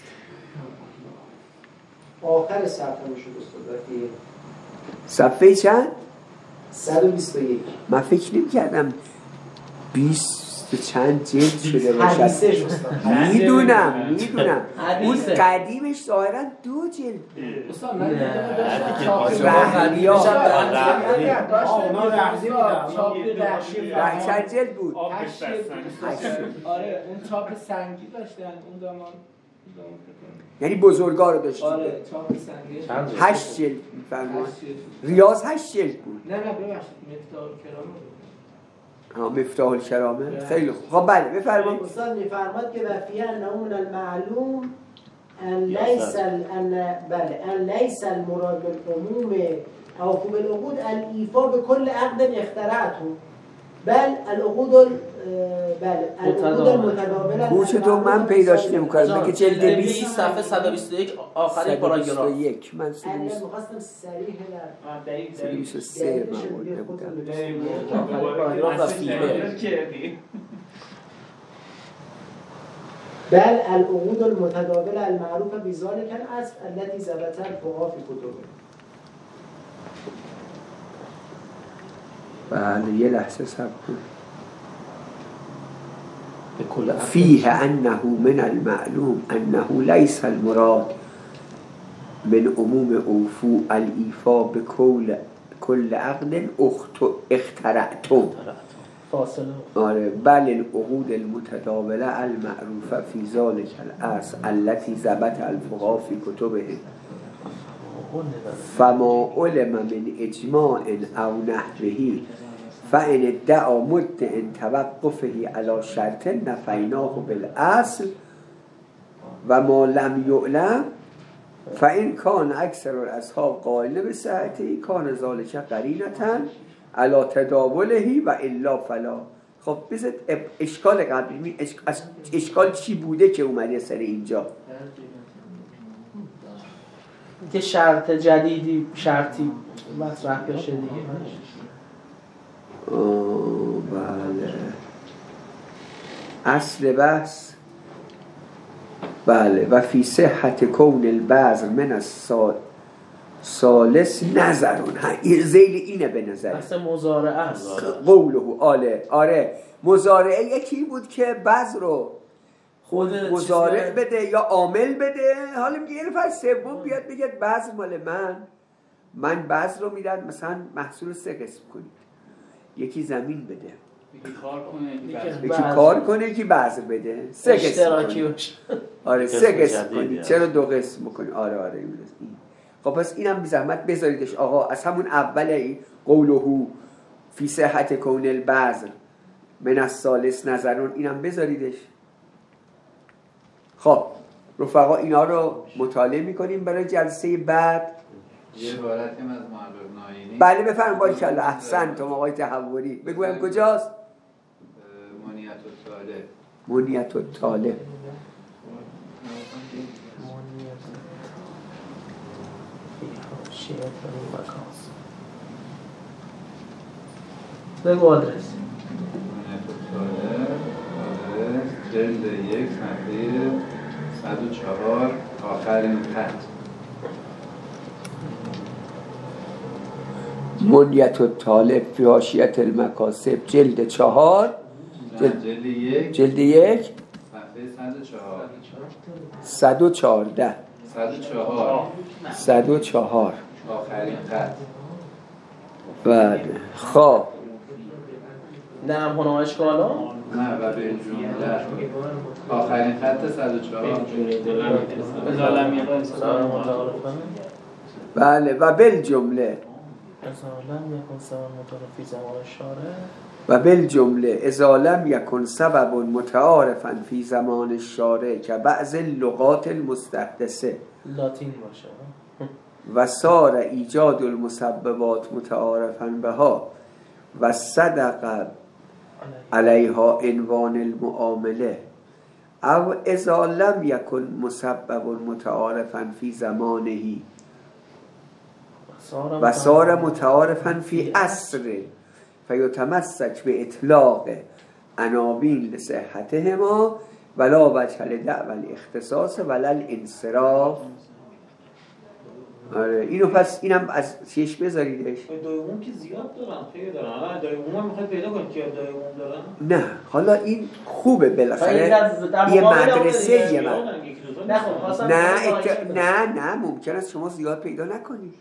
آخر صفحه میشه استاد رفیه صفحه چند صد و بیست و یک. من فکر نمی کردم بیست چند جلد شده باشد. حدیثش استاد. میدونم میدونم اون حدیثه. قدیمش ظاهرا دو جلد استاد من نه، داشتم دیگه چاپ قاشق رحمی ها. نه، داشتم اونا رحمی بودن. چاپ یه رحمی ره- چند جلد بود آب هشت بستن. هشت. آره اون چاپ سنگی داشتن اون زمان زمان فکر کنم. یعنی بزرگا رو داشتی آره چاپ سنگی چند جلد؟ هشت جلد میفرماد هشت جلد. ریاض هشت جلد بود. نه نه ببخشید مفتاح الکرامه. ها مفتاح الکرامه خیلی خوب. خب بله بفرمایید. استاد میفرماد که وفیه انه من المعلوم ان لیس ال- ان بله ان لیس المراد بالعموم او خوب العقود الایفا به کل عقد اخترعته بل العقود ال- بله العقود المتداوله گوش تو من پیداش نمی‌کنم که جلد جلد بیست بیست صفحه صد و بیست و یک آخرین صد و بیست و پاراگراف. یک من صد و اگر بیست میخواستم سریح در آه، دقیق، صد و دقیق. بیست و سه من برده بودم. پاراگراف و فیله. بل العقود المتداوله المعروف بذلك الاصل التي ثبت الفقهاء في كتبه. بله یه لحظه صبر کن. به کل عقل. فیه انه من المعلوم انه لیس المراد من عموم اوفو الایفا به کل کل عقد اخت- اخترعتم فاصله آره بل العقود المتداوله المعروفه فی ذلك الاصل التي ثبت الفقهاء في كتبهم فما علم من اجماع او نحوه فان ادعا مدع توقفه على شرط نفیناه بالاصل و ما لم یعلم فان کان اکثر الاصحاب قائل بصحته کان ذلك قرینه علی تداوله و الا فلا. خب بذار اشکال قبلی اش- اشکال چی بوده که اومده سر اینجا؟ که شرط جدیدی شرطی مطرح بشه دیگه. بله اصل بحث بله و فی صحت کون البذر من السال سالس نظرون زیل اینه به نظر اصل مزارعه است قوله آله آره مزارعه یکی بود که بذر رو خود مزارع بده یا عامل بده. حالا میگه یه نفر سوم بیاد بگه بذر مال من من بذر رو میدم مثلا محصول سه قسم کنید، یکی زمین بده یکی کار کنه یکی کار کنه یکی بذر بده سه قسم کنید. آره سه قسم کنید چرا دو قسم کنید؟ آره آره این خب پس اینم بی زحمت بذاریدش آقا از همون اول قوله فی صحت کون البذر من الثالث نظرون اینم بذاریدش. خب رفقا اینا رو مطالعه میکنیم برای جلسه بعد. یه عبارتی هم از محقق ناینی بله بفرمایید باریکلا احسنتم آقای تحوری بگویم کجاست؟ منیت الطالب منیت الطالب بگو آدرس منیت الطالب آدرس جلد یک صفحه صد و چهار آخرین خط. منیت الطالب فی حاشیة المکاسب جلد چهار جلد, جلد یک جلد یک صفحه صد و چهار صد و چهارده صد و چهار صد و چهار آخرین خط. بله خب نعم هنو اشکالا نه و به جمله آخرین خط صد و چهار بله و بل جمله و بل جمله اذا لم یکن سبب متعارفا فی زمان الشارع که بعض اللغات المستحدثه لاتین باشه و صار ایجاد المسببات متعارفا بها و صدق علیها عنوان المعامله او اذا لم یکن مسبب متعارفا فی زمانه و صار متعارفا فی عصر فیتمسک به اطلاق عناوین لصحتهما ولا وجه لدعوى الاختصاص ولا الانصراف. آره اینو پس اینم از چیش بذاریدش. دایمون که زیاد دارن خیلی دارن. حالا دایمون هم میخواد پیدا کنید که دایمون دارن. نه حالا این خوبه بالاخره یه مدرسه یه من نه ات... نه نه ممکن است شما زیاد پیدا نکنید.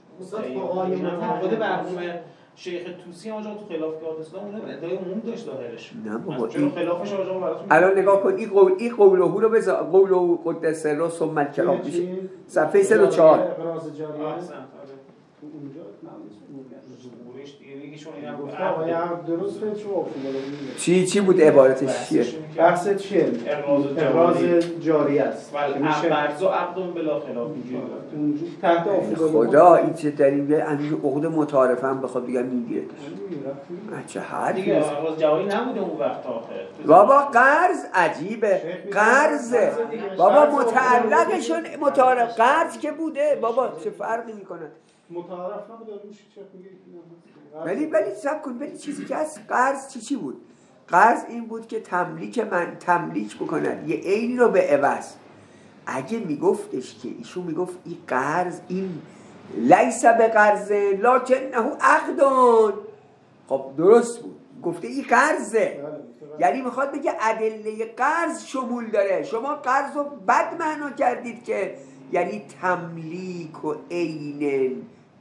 خود مرحوم شیخ طوسی آنجا تو خلاف که اسلام اون ادعای عموم داشت ظاهرش. نه بابا این خلافش آنجا براتون الان نگاه کن این قول این قوله رو بذار قوله قدس سر ثم الکلام میشه صفحه صد و چهار اقراض جاریه احسن اونجا ظهورش دیگه یکیشون اینا گفتم آیا درست فهمید شما افتاده چی چی بود عبارتش چیه؟ بحث چیه؟ اقراض جاری است. ولی فرض و عقد بلا خلاف اونجا تحت افتاده خدا این چه در این همین عقد متعارفه هم بخواد بگم میگیره چه حرفی دیگه اقراض جاری نبوده اون وقت آخر. بابا قرض عجیبه قرض بابا متعلقشون متعارف قرض که بوده بابا چه فرقی میکنه؟ متعارف نبوده روش چه میگه ولی ولی صبر کن ولی چیزی که از قرض چی چی بود؟ قرض این بود که تملیک من تملیک بکنن یه عینی رو به عوض. اگه میگفتش که ایشون میگفت این قرض این لیس به قرض لکنه عقدون خب درست بود گفته این قرضه یعنی میخواد بگه ادله قرض شمول داره. شما قرض رو بد معنا کردید که یعنی تملیک و عین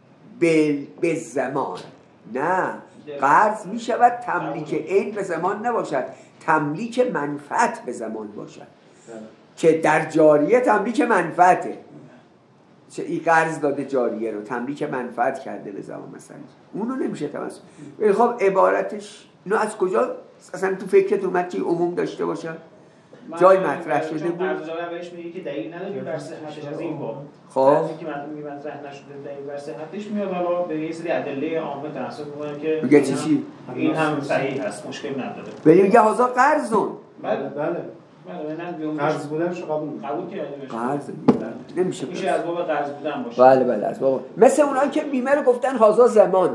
به زمان. نه قرض میشود تملیک عین به زمان نباشد تملیک منفعت به زمان باشد که در جاریه تملیک منفعته. چه این قرض داده جاریه رو تملیک منفعت کرده به زمان مثلا اونو نمیشه تمسک. ولی خب عبارتش اینو از کجا اصلا تو فکرت اومد که عموم داشته باشه؟ جای مطرح شده بود. قرض جاری بهش میگه که دلیل نداریم بر صحتش از این باب. خب که مطلب مطرح نشده دلیل بر صحتش میاد حالا به یه سری ادله عامه تناسب میکنه که میگه چی چی این هم صحیح هست مشکل نداره. ولی میگه هزار قرضون. بله بله قرض بودنشو قبول قبول کردیم. قرض نمیشه میشه از باب قرض بودن باشه. بله بله از باب مثل اونایی که بیمه رو گفتن هزار زمانو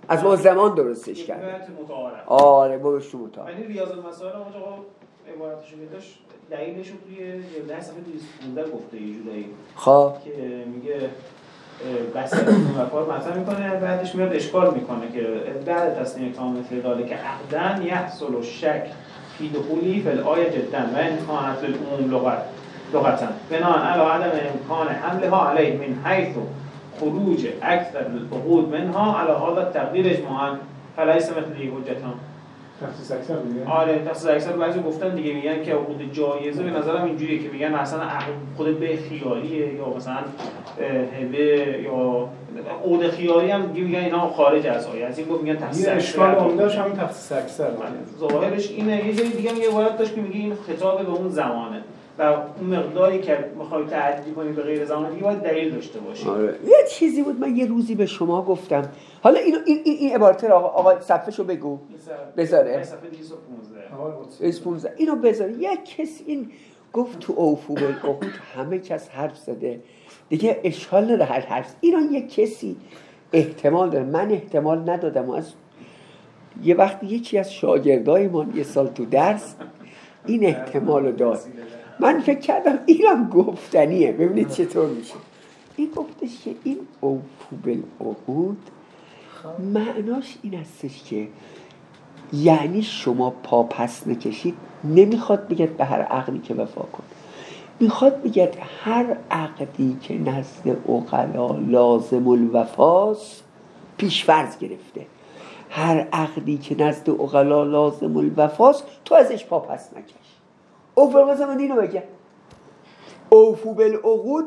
از اون زمان درستش کرد. آره برش تو متعارف. یعنی ریاض المسائل آقا عبارتشو که داشت دلیلش رو توی ده صفحه دویست و پانزده گفته یه جورایی. خب که میگه بحث مفاد مطرح میکنه، بعدش میاد اشکال میکنه که بعد تصنیع کامل داله که عقدن یحصل الشک فی دخولی فی الآیه جدا و ان کانت للعموم لغت لغتا بناء علی عدم امکان حملها علیه من حیث خروج اکثر العقود منها علی هذا التقدیر اجماعا فلیس مثل حجتهم. تخصیص اکثر میگن. آره تخصیص اکثر بعضی گفتن دیگه، میگن که عقود جایزه به نظرم اینجوریه که میگن مثلا خود به خیاریه یا مثلا هبه یا عقود خیاری هم میگن اینا خارج از آیه، از این بود میگن تخصیص اکثر. اشکال عمدهش همین تخصیص اکثر. ظاهرش اینه. یه جای دیگه هم یه عبارت داشت که میگه این خطاب به اون زمانه و اون مقداری که میخوای تعدی کنی به غیر زمان دیگه باید دلیل داشته باشی. آره. یه چیزی بود من یه روزی به شما گفتم، حالا اینو این این, این عبارت رو آقا آقا صفحه‌شو بگو بذاره صفحه دویست و پانزده اینو بذاره. یه کسی این گفت تو اوفو بالعقود همه کس حرف زده دیگه، اشکال نداره هر حرف. اینو یه کسی احتمال داره، من احتمال ندادم. از یه وقتی یکی از شاگردایمان یه سال تو درس این احتمالو داد، من فکر کردم اینم گفتنیه. ببینید چطور میشه. این گفتش که این اوفو بالعقود معناش این هستش که یعنی شما پا پس نکشید. نمیخواد بگید به هر عقدی که وفا کن، میخواد بگید هر عقدی که نزد عقلا لازم الوفاست پیش فرض گرفته. هر عقدی که نزد عقلا لازم الوفاست تو ازش پا پس نکش. اوفو بالعقود اینو بگه. اوفو بالعقود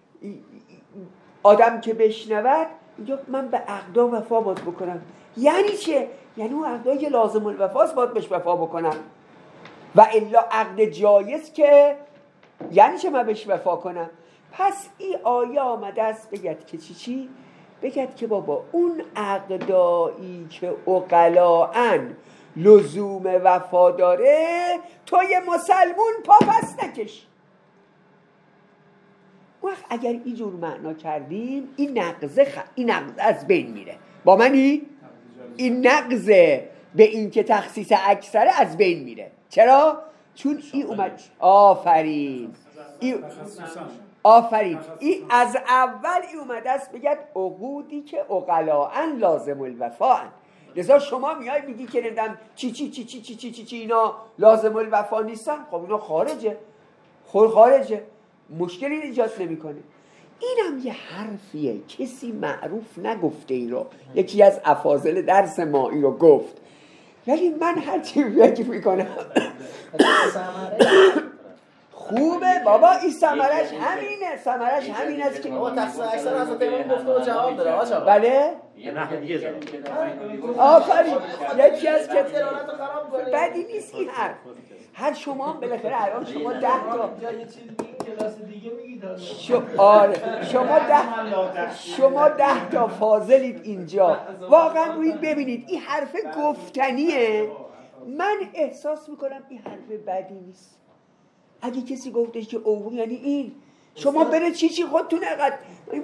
آدم که بشنود میگه من به عقدا وفا باید بکنم. یعنی چه؟ یعنی اون عقدایی که لازم الوفاست باید بهش وفا بکنم، و الا عقد جایز که یعنی چه من بهش وفا کنم. پس این آیه آمده است بگید که چی چی؟ بگید که بابا اون عقدایی که عقلاً لزوم وفا داره تو یه مسلمون پا پس نکش. وقت اگر اینجور معنا کردیم این نقضه خ... این نقضه از بین میره. با منی؟ این نقضه به این که تخصیص اکثر از بین میره. چرا؟ چون این اومد آفرین این... آفرین این از اول این اومده است بگید عقودی که عقلاً لازم الوفاء. لذا شما میای میگی که ندم چی چی چی چی چی چی چی چی اینا لازم الوفا نیستن. خب اینا خارجه، خور خارجه، مشکلی ایجاد نمیکنه. اینم یه حرفیه کسی معروف نگفته این رو، یکی از افاضل درس ما این رو گفت، ولی من هر چی فکر میکنم خوبه بابا. این ثمرش همینه، ثمرش همین است که بابا تقصیر اکثر از امام گفته و جواب داره آقا. بله آفرین یکی از که بدی نیست این حرف. هر شما هم بالاخره الان شما ده تا یه چیز کلاس دیگه میگید آره شما ده شما ده تا فاضلید اینجا. واقعا روید ببینید این حرف گفتنیه. من احساس میکنم این حرف بدی نیست. اگه کسی گفتش که اوه یعنی این شما بره چی چی خودتون اقد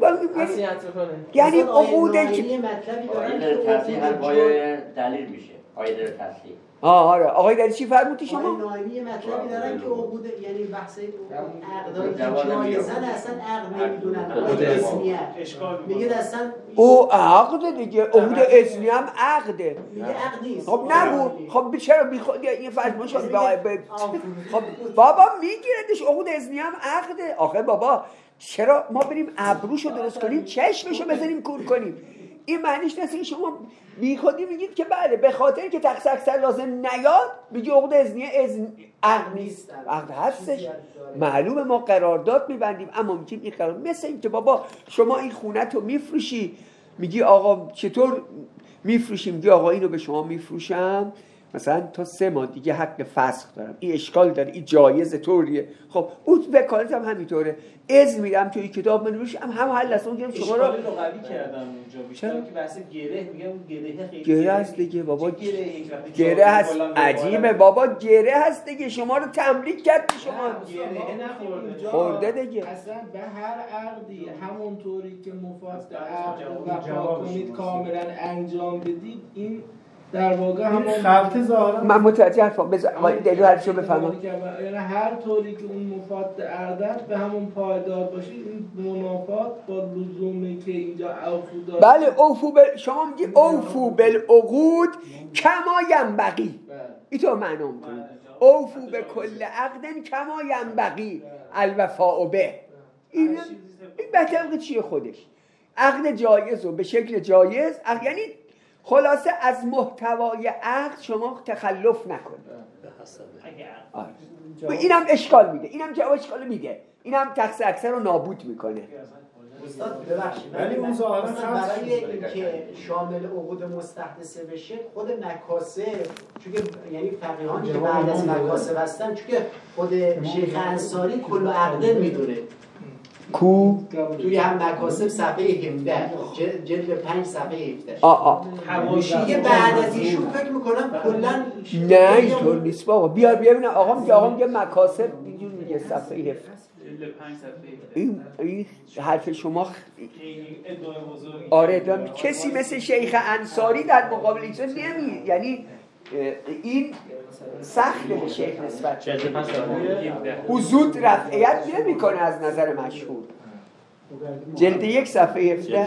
یعنی عقود مطلبی دارن که تصحیح باید دلیل میشه. آیه داره تصحیح. آه آره آقای در چی فرمودی شما؟ آقای نایمی مطلبی دارن که عقود یعنی بحث عقدایی که جایزن اصلا عقد نمیدونن. عقد اسمیه میگه اصلا او عقد دیگه. عقود اسمی هم عقده. میگه عقد نیست. خب نگو. خب چرا میخواد این فرض شد خب بابا میگیردش عقود اسمی هم عقده. آخه بابا چرا ما بریم ابروشو درست کنیم چشمشو بزنیم کور کنیم؟ این معنیش نیست که شما بی خودی میگید که بله به خاطر که تخصیص اکثر لازم نیاد میگه عقد اذنیه اذن عقد نیست. عقد هستش، معلومه ما قرارداد میبندیم، اما میگیم این قرارداد مثل این که بابا شما این خونه تو میفروشی، میگی آقا چطور میفروشیم؟ میگی آقا اینو به شما میفروشم مثلا تا سه ماه دیگه حق فسخ دارم، این اشکال داره، این جایز طوریه. خب اون وکالت هم همینطوره، اذن میدم توی کتاب بنویسم هم هم حل است. اون شما رو اشکال لغوی کردم اونجا بیشتر که بحث گره، میگم اون گره خیلی گره هست دیگه بابا، گره هست عجیبه بابا، گره هست دیگه، شما رو تملیک کرد، شما گره نخورده خورده دیگه. اصلا به هر عقدی همونطوری که مفاد عقد وفا کنید کاملا انجام بدید، این در واقع همون خلط ظاهرا من متوجه هستم. بذار دلیل حرفشو بفهمم. یعنی هر طوری که اون مفاد عقدت به همون پایدار باشه، این منافات با لزومی که اینجا اوفو داره. بله اوفو بل... شما میگی اوفو بالعقود کما ینبغی، اینطور معنا میکنید. اوفو به کل عقد کما ینبغی الوفاء به. این این بطبق چیه خودش؟ عقد جایز رو به شکل جایز، عقد یعنی خلاصه از محتوای عقد شما تخلف نکنید. آره. اینم اشکال میده، اینم جواب اشکال میده، اینم تقصیر اکثر رو نابود میکنه. استاد ببخشید ولی اون ظاهرا برای اینکه شامل عقود مستحدثه بشه خود مکاسب، چون که یعنی فقیهان که بعد از مکاسب هستن، چون که خود شیخ انصاری کل عقد میدونه کو توی هم مکاسب صفحه هفده جلد پنج صفحه هفده آه آه دیگه بعد از ایشون فکر میکنم کلا نه اینطور نیست بابا. بیار بیار ببینم آقا میگه آقا میگه مکاسب اینجور میگه صفحه هفده این این حرف شما آره دارم. کسی مثل شیخ انصاری در مقابل اینجا نمی، یعنی این سخته به شیخ نسبت او زود رفعیت نمی کنه از نظر مشهور. جلد یک صفحه هفده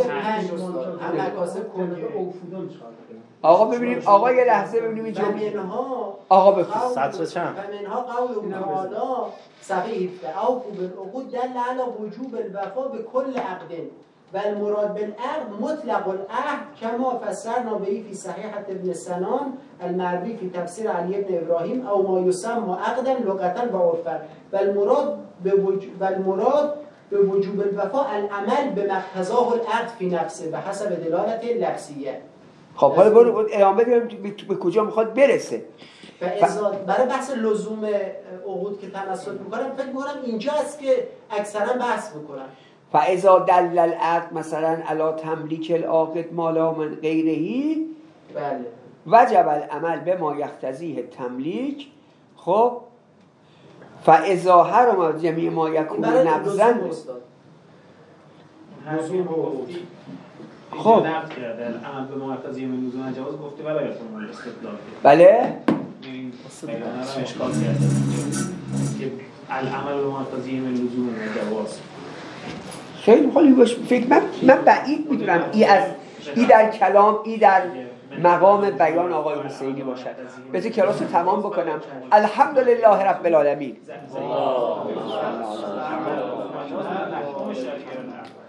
آقا ببینیم، آقا یه لحظه ببینیم این جمله آقا بخون سطر چند فمنها قول تعالی صفحه هفده اوفوا بالعقود دل علی وجوب الوفا بكل عقد و المراد بالعقد مطلق العهد كما فسرنا به في صحيحة ابن سنان المروي في تفسير علي بن ابراهيم او ما يسمى عقدا لغة و عرفا و المراد و المراد به وجوب الوفا العمل به مقتضاه العقد في نفسه به حسب دلالت لفظیه. خب حالا برو ادامه بدیم به کجا میخواد برسه. برای بحث لزوم عقود که تناسل میکنم فکر میکنم اینجا است که اکثرا بحث میکنم. فاذا دل العقد مثلا علی تملیک العاقد مالا من غیره بله وجب العمل به ما یقتضیه تملیک. خب فاذا حرم جمیع ما یکون نقضا خب نقد کرده العمل به ما یقتضیه من لزوم جواز گفته ولی احتمال استدلال بله این اشکال کرده که العمل به ما یقتضیه من لزوم جواز. خیلی خالی باش فکر من من بعید میدونم ای از ای در کلام ای در مقام بیان آقای حسینی باشد. بذار کلاس رو تمام بکنم. الحمدلله رب العالمین.